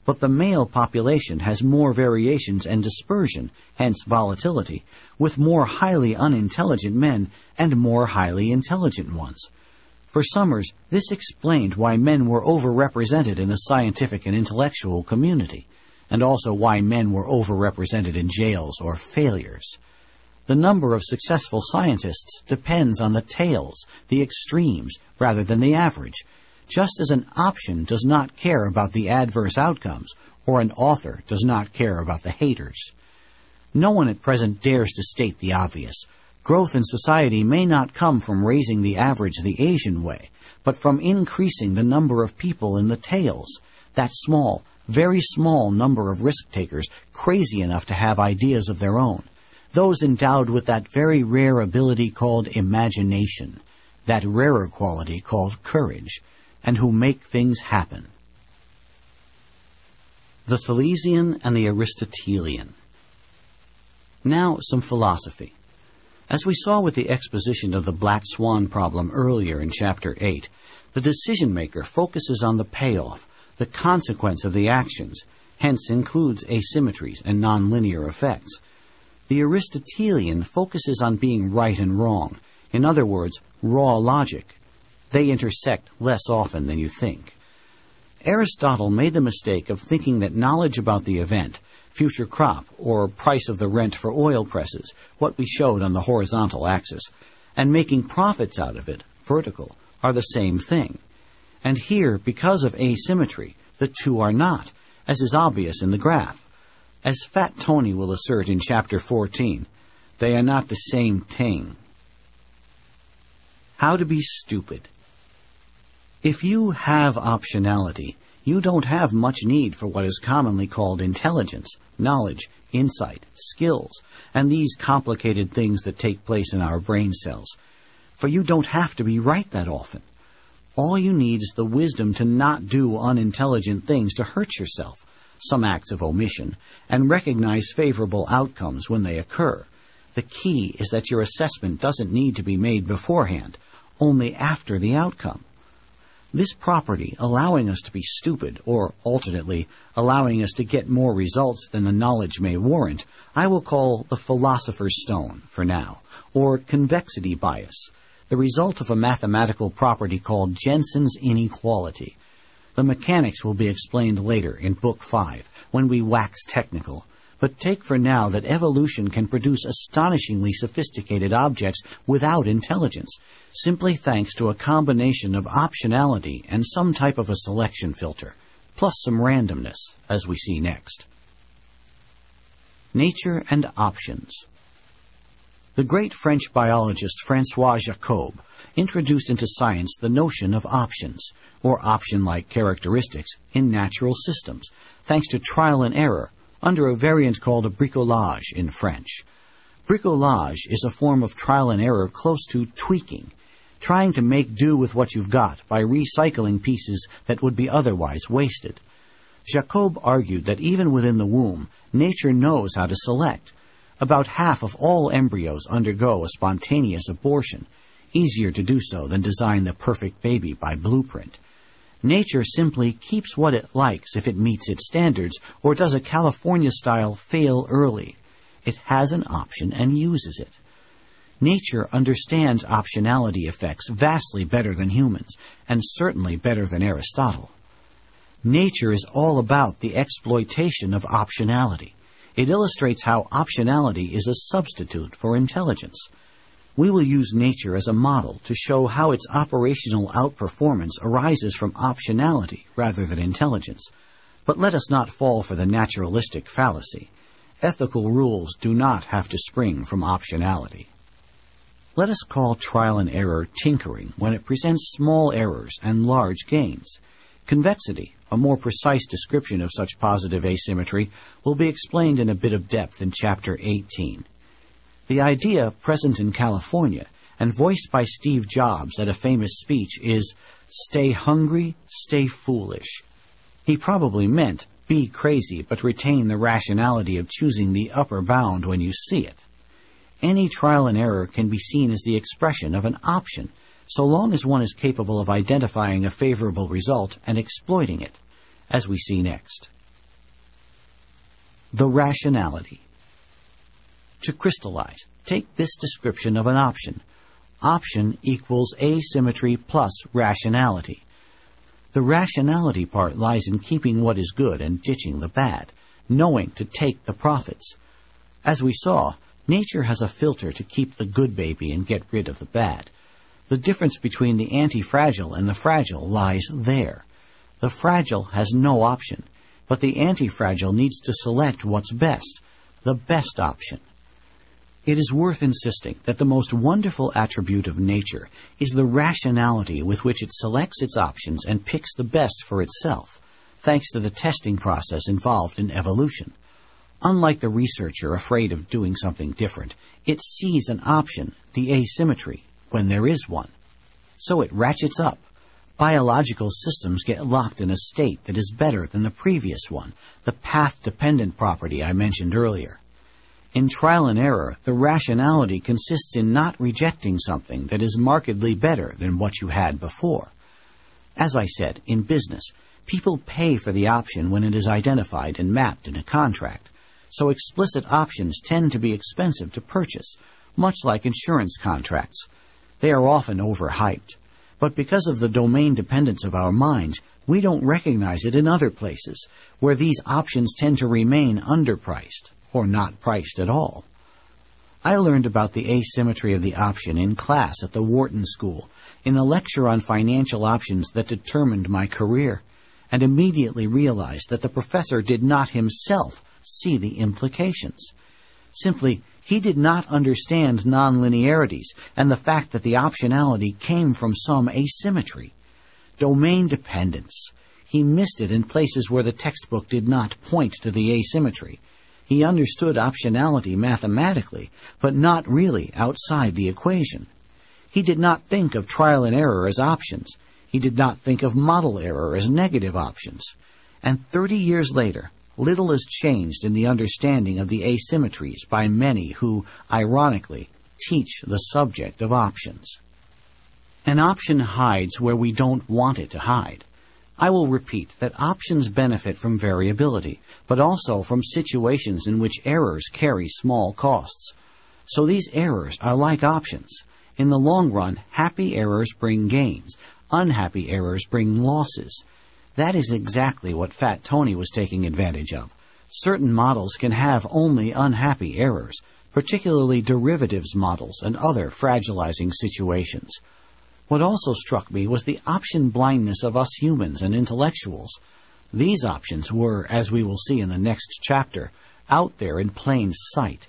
but the male population has more variations and dispersion, hence volatility, with more highly unintelligent men and more highly intelligent ones. For Summers, this explained why men were overrepresented in the scientific and intellectual community, and also why men were overrepresented in jails or failures. The number of successful scientists depends on the tails, the extremes, rather than the average, just as an option does not care about the adverse outcomes, or an author does not care about the haters. No one at present dares to state the obvious. Growth in society may not come from raising the average the Asian way, but from increasing the number of people in the tails, that small, very small number of risk-takers crazy enough to have ideas of their own, those endowed with that very rare ability called imagination, that rarer quality called courage, and who make things happen. The Thales and the Aristotelian. Now some philosophy. As we saw with the exposition of the black swan problem earlier in Chapter 8, the decision-maker focuses on the payoff, the consequence of the actions, hence includes asymmetries and nonlinear effects. The Aristotelian focuses on being right and wrong, in other words, raw logic. They intersect less often than you think. Aristotle made the mistake of thinking that knowledge about the event, future crop, or price of the rent for oil presses, what we showed on the horizontal axis, and making profits out of it, vertical, are the same thing. And here, because of asymmetry, the two are not, as is obvious in the graph. As Fat Tony will assert in Chapter 14, they are not the same thing. How to be stupid. If you have optionality, you don't have much need for what is commonly called intelligence, knowledge, insight, skills, and these complicated things that take place in our brain cells. For you don't have to be right that often. All you need is the wisdom to not do unintelligent things to hurt yourself, some acts of omission, and recognize favorable outcomes when they occur. The key is that your assessment doesn't need to be made beforehand, only after the outcome. This property, allowing us to be stupid, or alternately, allowing us to get more results than the knowledge may warrant, I will call the philosopher's stone for now, or convexity bias, the result of a mathematical property called Jensen's inequality. The mechanics will be explained later in Book 5, when we wax technical, but take for now that evolution can produce astonishingly sophisticated objects without intelligence, simply thanks to a combination of optionality and some type of a selection filter, plus some randomness, as we see next. Nature and options. The great French biologist François Jacob introduced into science the notion of options, or option-like characteristics, in natural systems, thanks to trial and error, under a variant called a bricolage in French. Bricolage is a form of trial and error close to tweaking, trying to make do with what you've got by recycling pieces that would be otherwise wasted. Jacob argued that even within the womb, nature knows how to select. About half of all embryos undergo a spontaneous abortion, easier to do so than design the perfect baby by blueprint. Nature simply keeps what it likes if it meets its standards, or does a California-style fail early. It has an option and uses it. Nature understands optionality effects vastly better than humans, and certainly better than Aristotle. Nature is all about the exploitation of optionality. It illustrates how optionality is a substitute for intelligence. We will use nature as a model to show how its operational outperformance arises from optionality rather than intelligence. But let us not fall for the naturalistic fallacy. Ethical rules do not have to spring from optionality. Let us call trial and error tinkering when it presents small errors and large gains. Convexity, a more precise description of such positive asymmetry, will be explained in a bit of depth in Chapter 18. The idea present in California and voiced by Steve Jobs at a famous speech is, "Stay hungry, stay foolish." He probably meant, be crazy, but retain the rationality of choosing the upper bound when you see it. Any trial and error can be seen as the expression of an option, so long as one is capable of identifying a favorable result and exploiting it, as we see next. the rationality. To crystallize, take this description of an option. Option equals asymmetry plus rationality. The rationality part lies in keeping what is good and ditching the bad, knowing to take the profits. As we saw, nature has a filter to keep the good baby and get rid of the bad. The difference between the anti-fragile and the fragile lies there. The fragile has no option, but the anti-fragile needs to select what's best, the best option. It is worth insisting that the most wonderful attribute of nature is the rationality with which it selects its options and picks the best for itself, thanks to the testing process involved in evolution. Unlike the researcher afraid of doing something different, it sees an option, the asymmetry, when there is one. So it ratchets up. Biological systems get locked in a state that is better than the previous one, the path-dependent property I mentioned earlier. In trial and error, the rationality consists in not rejecting something that is markedly better than what you had before. As I said, in business, people pay for the option when it is identified and mapped in a contract, so explicit options tend to be expensive to purchase, much like insurance contracts. They are often overhyped, but because of the domain dependence of our minds, we don't recognize it in other places, where these options tend to remain underpriced, or not priced at all. I learned about the asymmetry of the option in class at the Wharton School, in a lecture on financial options that determined my career, and immediately realized that the professor did not himself see the implications. Simply, he did not understand nonlinearities and the fact that the optionality came from some asymmetry. Domain dependence. He missed it in places where the textbook did not point to the asymmetry. He understood optionality mathematically, but not really outside the equation. He did not think of trial and error as options. He did not think of model error as negative options. And 30 years later, little has changed in the understanding of the asymmetries by many who, ironically, teach the subject of options. An option hides where we don't want it to hide. I will repeat that options benefit from variability, but also from situations in which errors carry small costs. So these errors are like options. In the long run, happy errors bring gains. Unhappy errors bring losses. That is exactly what Fat Tony was taking advantage of. Certain models can have only unhappy errors, particularly derivatives models and other fragilizing situations. What also struck me was the option blindness of us humans and intellectuals. These options were, as we will see in the next chapter, out there in plain sight.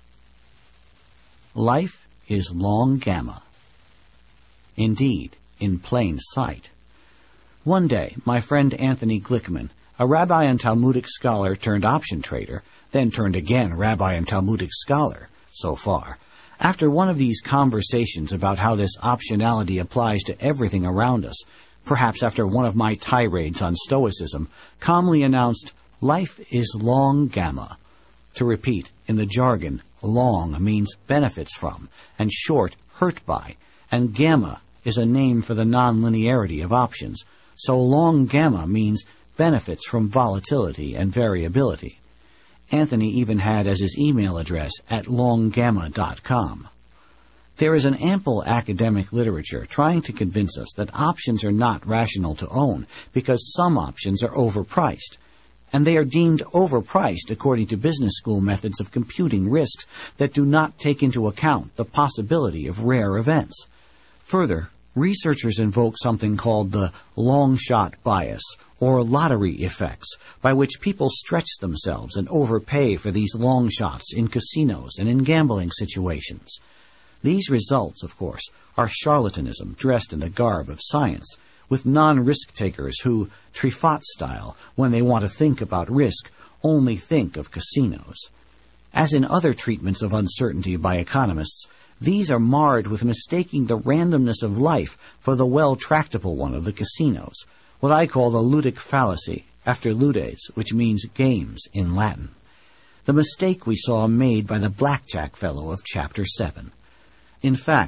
Life is long gamma. Indeed, in plain sight. One day, my friend Anthony Glickman, a rabbi and Talmudic scholar turned option trader, then turned again rabbi and Talmudic scholar, so far, after one of these conversations about how this optionality applies to everything around us, perhaps after one of my tirades on Stoicism, calmly announced, "Life is long gamma." To repeat, in the jargon, long means benefits from, and short, hurt by, and gamma is a name for the nonlinearity of options, so long gamma means benefits from volatility and variability. Anthony even had as his email address @longgamma.com. There is an ample academic literature trying to convince us that options are not rational to own because some options are overpriced, and they are deemed overpriced according to business school methods of computing risks that do not take into account the possibility of rare events. Further, researchers invoke something called the long-shot bias, or lottery effects, by which people stretch themselves and overpay for these long shots in casinos and in gambling situations. These results, of course, are charlatanism dressed in the garb of science, with non-risk takers who, Trifot style, when they want to think about risk, only think of casinos. As in other treatments of uncertainty by economists, these are marred with mistaking the randomness of life for the well-tractable one of the casinos, what I call the ludic fallacy, after ludes, which means games in Latin. The mistake we saw made by the blackjack fellow of Chapter 7. In fact,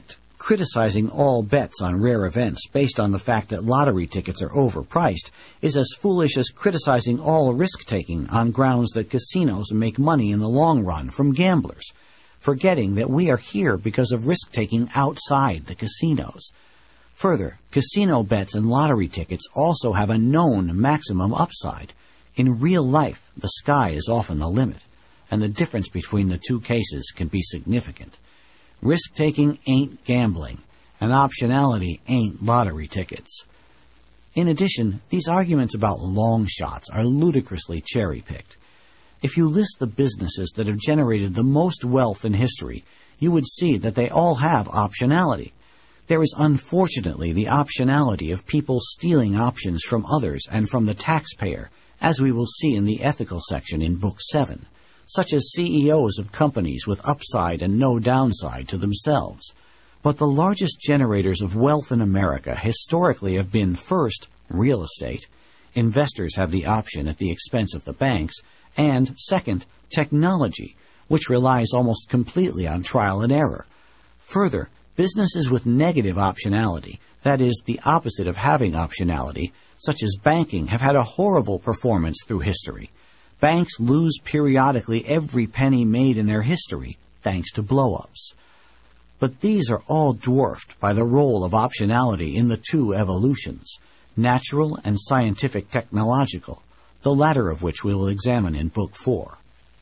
criticizing all bets on rare events based on the fact that lottery tickets are overpriced is as foolish as criticizing all risk-taking on grounds that casinos make money in the long run from gamblers, forgetting that we are here because of risk-taking outside the casinos. Further, casino bets and lottery tickets also have a known maximum upside. In real life, the sky is often the limit, and the difference between the two cases can be significant. Risk-taking ain't gambling, and optionality ain't lottery tickets. In addition, these arguments about long shots are ludicrously cherry-picked. If you list the businesses that have generated the most wealth in history, you would see that they all have optionality. There is unfortunately the optionality of people stealing options from others and from the taxpayer, as we will see in the ethical section in Book 7. Such as CEOs of companies with upside and no downside to themselves. But the largest generators of wealth in America historically have been, first, real estate. Investors have the option at the expense of the banks. And, second, technology, which relies almost completely on trial and error. Further, businesses with negative optionality, that is, the opposite of having optionality, such as banking, have had a horrible performance through history. Banks lose periodically every penny made in their history, thanks to blow-ups. But these are all dwarfed by the role of optionality in the two evolutions, natural and scientific technological, the latter of which we will examine in Book 4.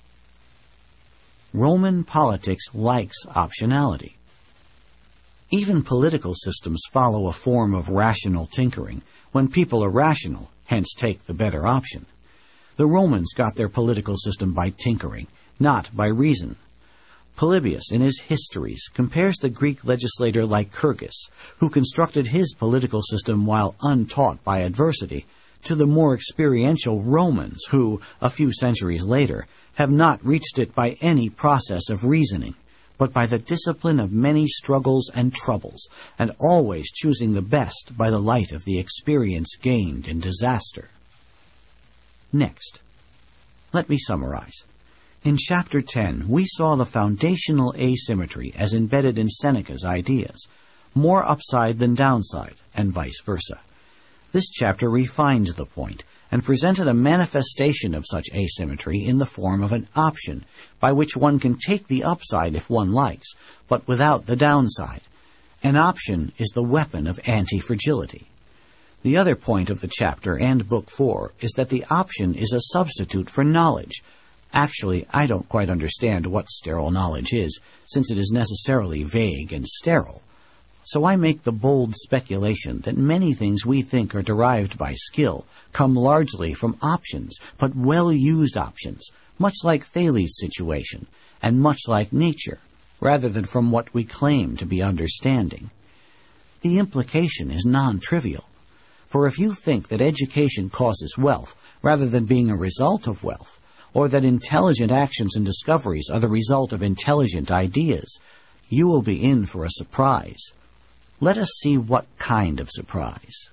Roman politics likes optionality. Even political systems follow a form of rational tinkering, when people are rational, hence take the better option. The Romans got their political system by tinkering, not by reason. Polybius, in his Histories, compares the Greek legislator Lycurgus, who constructed his political system while untaught by adversity, to the more experiential Romans who, a few centuries later, have not reached it by any process of reasoning, but by the discipline of many struggles and troubles, and always choosing the best by the light of the experience gained in disaster. Next, let me summarize. In Chapter 10, we saw the foundational asymmetry as embedded in Seneca's ideas, more upside than downside, and vice versa. This chapter refined the point and presented a manifestation of such asymmetry in the form of an option, by which one can take the upside if one likes, but without the downside. An option is the weapon of anti-fragility. The other point of the chapter and Book 4 is that the option is a substitute for knowledge. Actually, I don't quite understand what sterile knowledge is, since it is necessarily vague and sterile. So I make the bold speculation that many things we think are derived by skill come largely from options, but well-used options, much like Thales' situation, and much like nature, rather than from what we claim to be understanding. The implication is non-trivial. For if you think that education causes wealth rather than being a result of wealth, or that intelligent actions and discoveries are the result of intelligent ideas, you will be in for a surprise. Let us see what kind of surprise.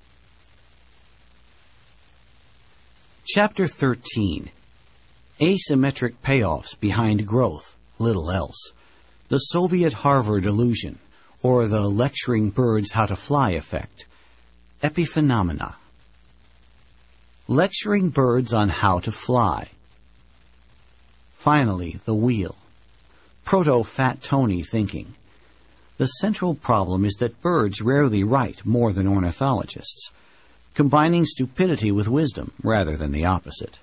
Chapter 13. Asymmetric payoffs behind growth, little else. The Soviet Harvard illusion, or the lecturing birds how to fly effect. Epiphenomena. Lecturing birds on how to fly. Finally, the wheel. Proto-Fat Tony thinking. The central problem is that birds rarely write more than ornithologists, combining stupidity with wisdom rather than the opposite.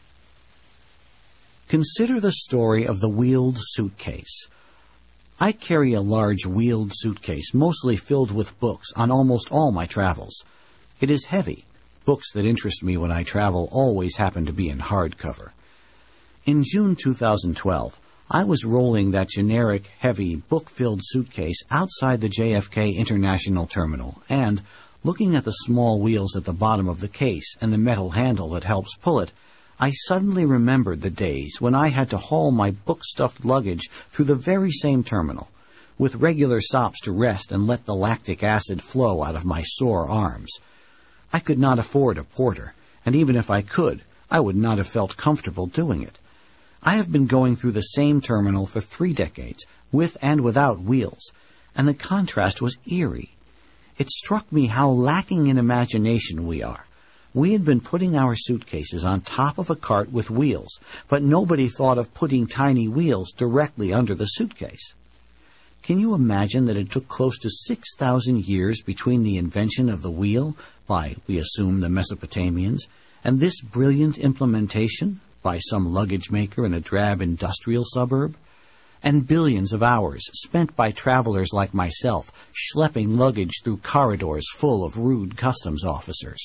Consider the story of the wheeled suitcase. I carry a large wheeled suitcase, mostly filled with books, on almost all my travels. It is heavy. Books that interest me when I travel always happen to be in hardcover. In June 2012, I was rolling that generic, heavy, book-filled suitcase outside the JFK International Terminal and, looking at the small wheels at the bottom of the case and the metal handle that helps pull it, I suddenly remembered the days when I had to haul my book-stuffed luggage through the very same terminal, with regular stops to rest and let the lactic acid flow out of my sore arms. I could not afford a porter, and even if I could, I would not have felt comfortable doing it. I have been going through the same terminal for 3 decades, with and without wheels, and the contrast was eerie. It struck me how lacking in imagination we are. We had been putting our suitcases on top of a cart with wheels, but nobody thought of putting tiny wheels directly under the suitcase. Can you imagine that it took close to 6,000 years between the invention of the wheel, by, we assume, the Mesopotamians, and this brilliant implementation, by some luggage maker in a drab industrial suburb? And billions of hours spent by travelers like myself, schlepping luggage through corridors full of rude customs officers.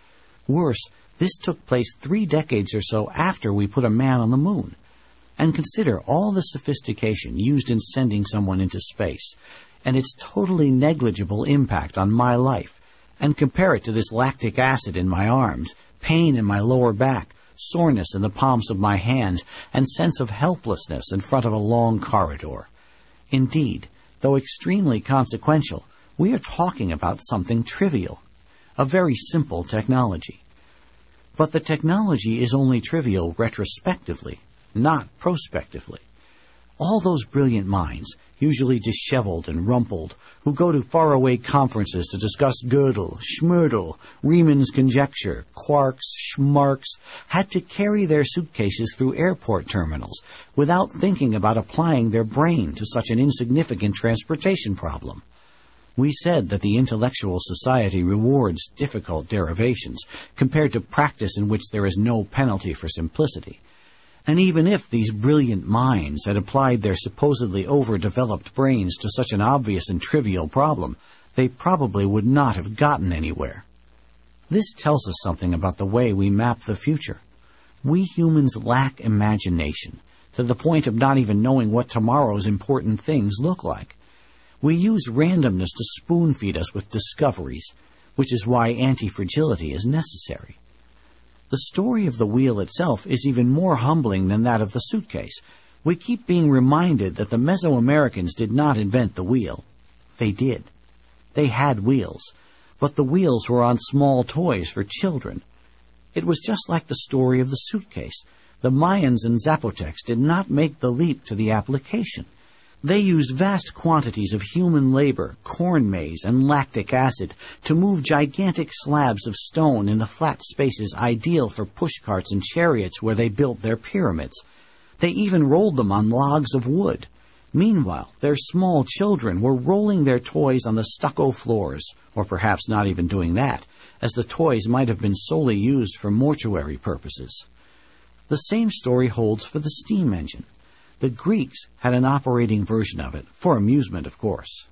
Worse, this took place 3 decades or so after we put a man on the moon. And consider all the sophistication used in sending someone into space, and its totally negligible impact on my life, and compare it to this lactic acid in my arms, pain in my lower back, soreness in the palms of my hands, and sense of helplessness in front of a long corridor. Indeed, though extremely consequential, we are talking about something trivial, a very simple technology. But the technology is only trivial retrospectively, not prospectively. All those brilliant minds, usually disheveled and rumpled, who go to faraway conferences to discuss Gödel, Schmödel, Riemann's conjecture, quarks, schmarks, had to carry their suitcases through airport terminals without thinking about applying their brain to such an insignificant transportation problem. We said that the intellectual society rewards difficult derivations compared to practice in which there is no penalty for simplicity. And even if these brilliant minds had applied their supposedly overdeveloped brains to such an obvious and trivial problem, they probably would not have gotten anywhere. This tells us something about the way we map the future. We humans lack imagination, to the point of not even knowing what tomorrow's important things look like. We use randomness to spoon-feed us with discoveries, which is why anti-fragility is necessary. The story of the wheel itself is even more humbling than that of the suitcase. We keep being reminded that the Mesoamericans did not invent the wheel. They did. They had wheels, but the wheels were on small toys for children. It was just like the story of the suitcase. The Mayans and Zapotecs did not make the leap to the application. They used vast quantities of human labor, corn maze, and lactic acid to move gigantic slabs of stone in the flat spaces ideal for pushcarts and chariots where they built their pyramids. They even rolled them on logs of wood. Meanwhile, their small children were rolling their toys on the stucco floors, or perhaps not even doing that, as the toys might have been solely used for mortuary purposes. The same story holds for the steam engine. The Greeks had an operating version of it, for amusement, of course.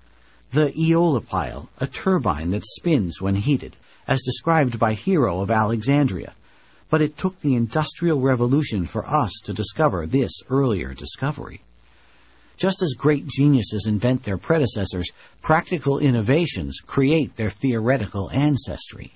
The eolipile, a turbine that spins when heated, as described by Hero of Alexandria. But it took the Industrial Revolution for us to discover this earlier discovery. Just as great geniuses invent their predecessors, practical innovations create their theoretical ancestry.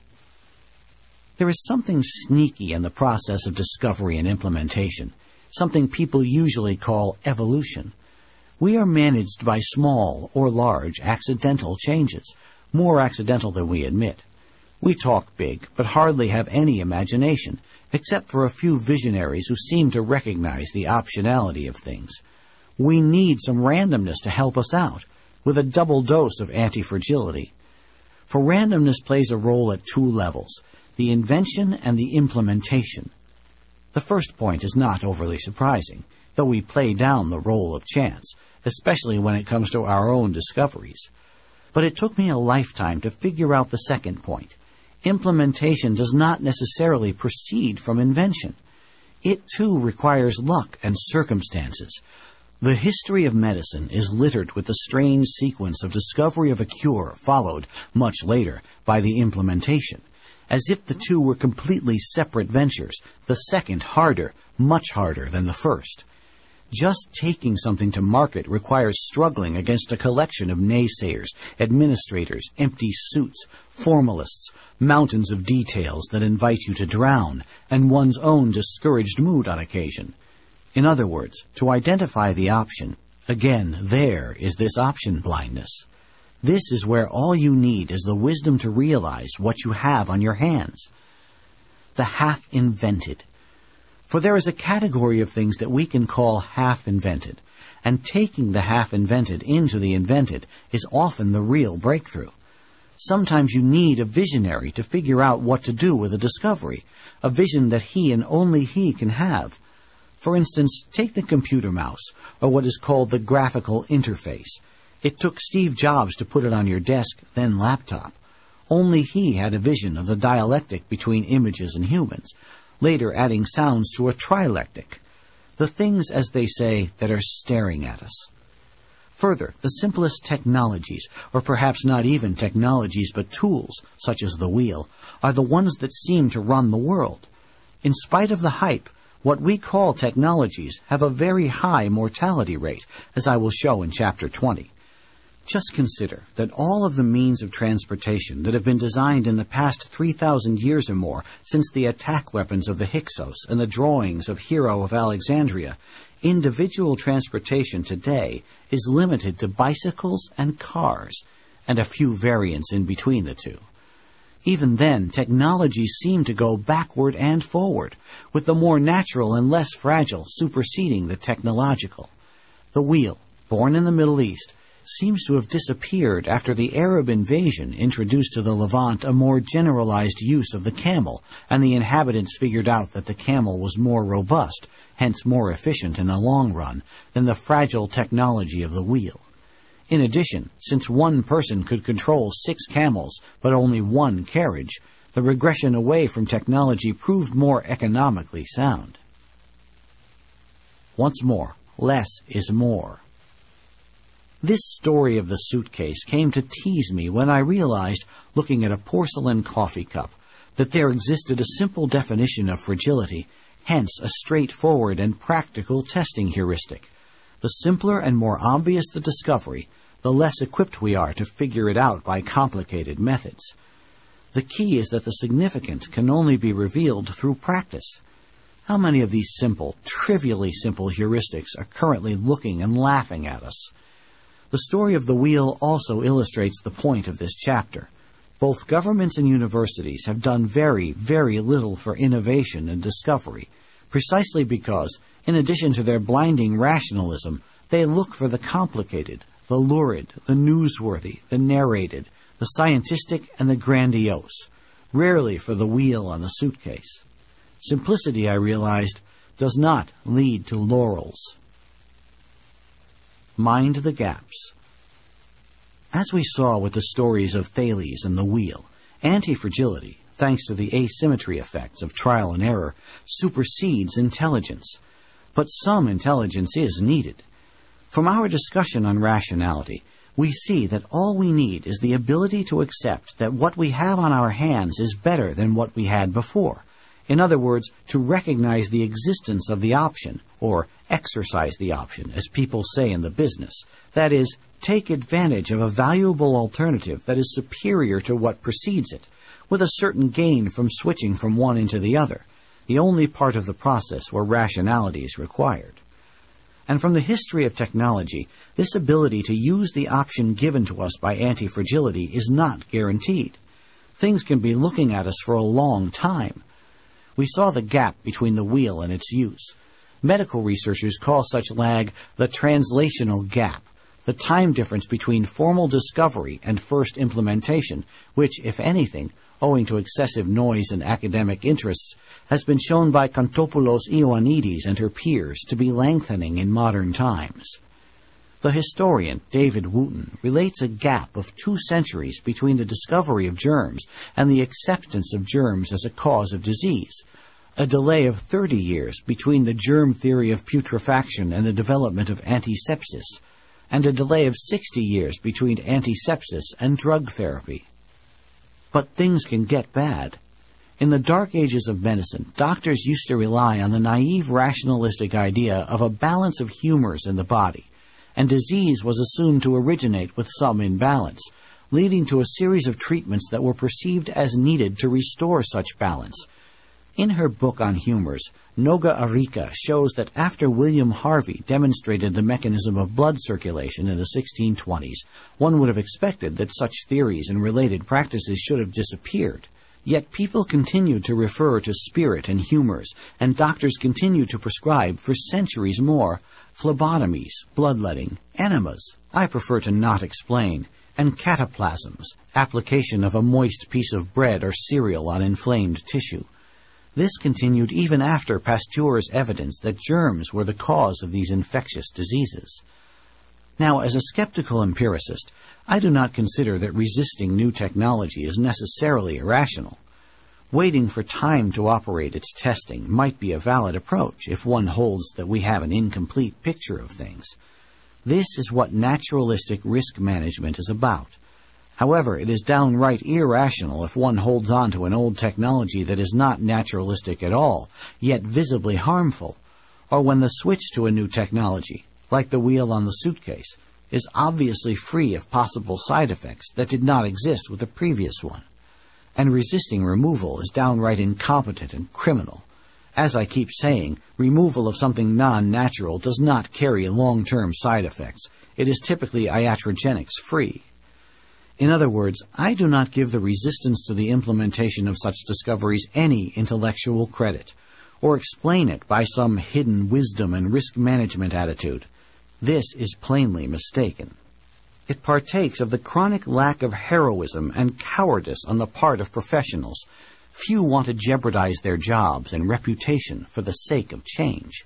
There is something sneaky in the process of discovery and implementation, something people usually call evolution. We are managed by small or large accidental changes, more accidental than we admit. We talk big, but hardly have any imagination, except for a few visionaries who seem to recognize the optionality of things. We need some randomness to help us out, with a double dose of anti-fragility. For randomness plays a role at 2 levels, the invention and the implementation. The first point is not overly surprising, though we play down the role of chance, especially when it comes to our own discoveries. But it took me a lifetime to figure out the second point. Implementation does not necessarily proceed from invention. It, too, requires luck and circumstances. The history of medicine is littered with the strange sequence of discovery of a cure followed, much later, by the implementation. As if the two were completely separate ventures, the second harder, much harder than the first. Just taking something to market requires struggling against a collection of naysayers, administrators, empty suits, formalists, mountains of details that invite you to drown, and one's own discouraged mood on occasion. In other words, to identify the option, again, there is this option blindness. This is where all you need is the wisdom to realize what you have on your hands. The half-invented. For there is a category of things that we can call half-invented, and taking the half-invented into the invented is often the real breakthrough. Sometimes you need a visionary to figure out what to do with a discovery, a vision that he and only he can have. For instance, take the computer mouse, or what is called the graphical interface. It took Steve Jobs to put it on your desk, then laptop. Only he had a vision of the dialectic between images and humans, later adding sounds to a trilectic. The things, as they say, that are staring at us. Further, the simplest technologies, or perhaps not even technologies but tools, such as the wheel, are the ones that seem to run the world. In spite of the hype, what we call technologies have a very high mortality rate, as I will show in Chapter 20. Just consider that all of the means of transportation that have been designed in the past 3,000 years or more, since the attack weapons of the Hyksos and the drawings of Hero of Alexandria, individual transportation today is limited to bicycles and cars, and a few variants in between the two. Even then, technologies seem to go backward and forward, with the more natural and less fragile superseding the technological. The wheel, born in the Middle East, seems to have disappeared after the Arab invasion introduced to the Levant a more generalized use of the camel, and the inhabitants figured out that the camel was more robust, hence more efficient in the long run, than the fragile technology of the wheel. In addition, since one person could control 6 camels but only one carriage, the regression away from technology proved more economically sound. Once more, less is more. This story of the suitcase came to tease me when I realized, looking at a porcelain coffee cup, that there existed a simple definition of fragility, hence a straightforward and practical testing heuristic. The simpler and more obvious the discovery, the less equipped we are to figure it out by complicated methods. The key is that the significance can only be revealed through practice. How many of these simple, trivially simple heuristics are currently looking and laughing at us? The story of the wheel also illustrates the point of this chapter. Both governments and universities have done very, very little for innovation and discovery, precisely because, in addition to their blinding rationalism, they look for the complicated, the lurid, the newsworthy, the narrated, the scientistic, and the grandiose, rarely for the wheel on the suitcase. Simplicity, I realized, does not lead to laurels. Mind the gaps. As we saw with the stories of Thales and the wheel, anti-fragility, thanks to the asymmetry effects of trial and error, supersedes intelligence. But some intelligence is needed. From our discussion on rationality, we see that all we need is the ability to accept that what we have on our hands is better than what we had before. In other words, to recognize the existence of the option, or exercise the option, as people say in the business. That is, take advantage of a valuable alternative that is superior to what precedes it, with a certain gain from switching from one into the other, the only part of the process where rationality is required. And from the history of technology, this ability to use the option given to us by anti-fragility is not guaranteed. Things can be looking at us for a long time. We saw the gap between the wheel and its use. Medical researchers call such lag the translational gap, the time difference between formal discovery and first implementation, which, if anything, owing to excessive noise and academic interests, has been shown by Kontopoulos Ioannidis and her peers to be lengthening in modern times. The historian David Wooten relates a gap of 2 centuries between the discovery of germs and the acceptance of germs as a cause of disease, a delay of 30 years between the germ theory of putrefaction and the development of antisepsis, and a delay of 60 years between antisepsis and drug therapy. But things can get bad. In the dark ages of medicine, doctors used to rely on the naive rationalistic idea of a balance of humors in the body, and disease was assumed to originate with some imbalance, leading to a series of treatments that were perceived as needed to restore such balance. In her book on humors, Noga Arica shows that after William Harvey demonstrated the mechanism of blood circulation in the 1620s, one would have expected that such theories and related practices should have disappeared. Yet people continued to refer to spirit and humors, and doctors continued to prescribe for centuries more phlebotomies, bloodletting, enemas, I prefer to not explain, and cataplasms, application of a moist piece of bread or cereal on inflamed tissue. This continued even after Pasteur's evidence that germs were the cause of these infectious diseases. Now, as a skeptical empiricist, I do not consider that resisting new technology is necessarily irrational. Waiting for time to operate its testing might be a valid approach if one holds that we have an incomplete picture of things. This is what naturalistic risk management is about. However, it is downright irrational if one holds on to an old technology that is not naturalistic at all, yet visibly harmful, or when the switch to a new technology, like the wheel on the suitcase, is obviously free of possible side effects that did not exist with the previous one. And resisting removal is downright incompetent and criminal. As I keep saying, removal of something non-natural does not carry long-term side effects. It is typically iatrogenics-free. In other words, I do not give the resistance to the implementation of such discoveries any intellectual credit, or explain it by some hidden wisdom and risk management attitude. This is plainly mistaken. It partakes of the chronic lack of heroism and cowardice on the part of professionals. Few want to jeopardize their jobs and reputation for the sake of change.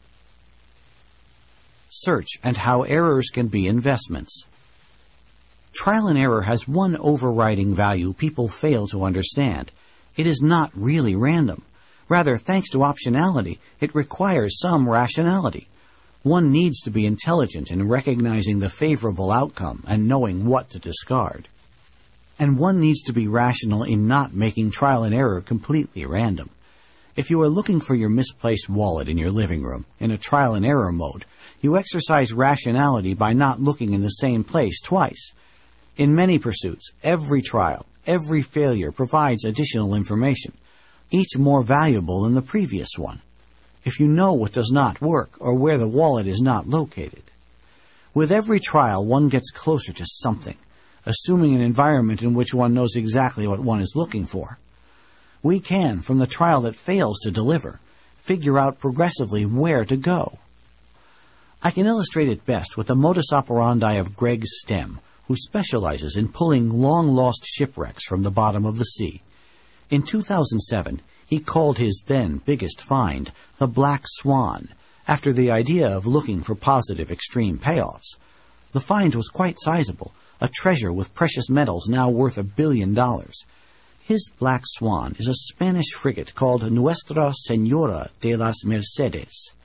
Search and how errors can be investments. Trial and error has one overriding value people fail to understand. It is not really random. Rather, thanks to optionality, it requires some rationality. One needs to be intelligent in recognizing the favorable outcome and knowing what to discard. And one needs to be rational in not making trial and error completely random. If you are looking for your misplaced wallet in your living room in a trial and error mode, you exercise rationality by not looking in the same place twice. In many pursuits, every trial, every failure provides additional information, each more valuable than the previous one, if you know what does not work or where the wallet is not located. With every trial, one gets closer to something, assuming an environment in which one knows exactly what one is looking for. We can, from the trial that fails to deliver, figure out progressively where to go. I can illustrate it best with the modus operandi of Greg Stem, who specializes in pulling long-lost shipwrecks from the bottom of the sea. In 2007, he called his then biggest find the Black Swan, after the idea of looking for positive extreme payoffs. The find was quite sizable, a treasure with precious metals now worth $1 billion. His Black Swan is a Spanish frigate called Nuestra Señora de las Mercedes.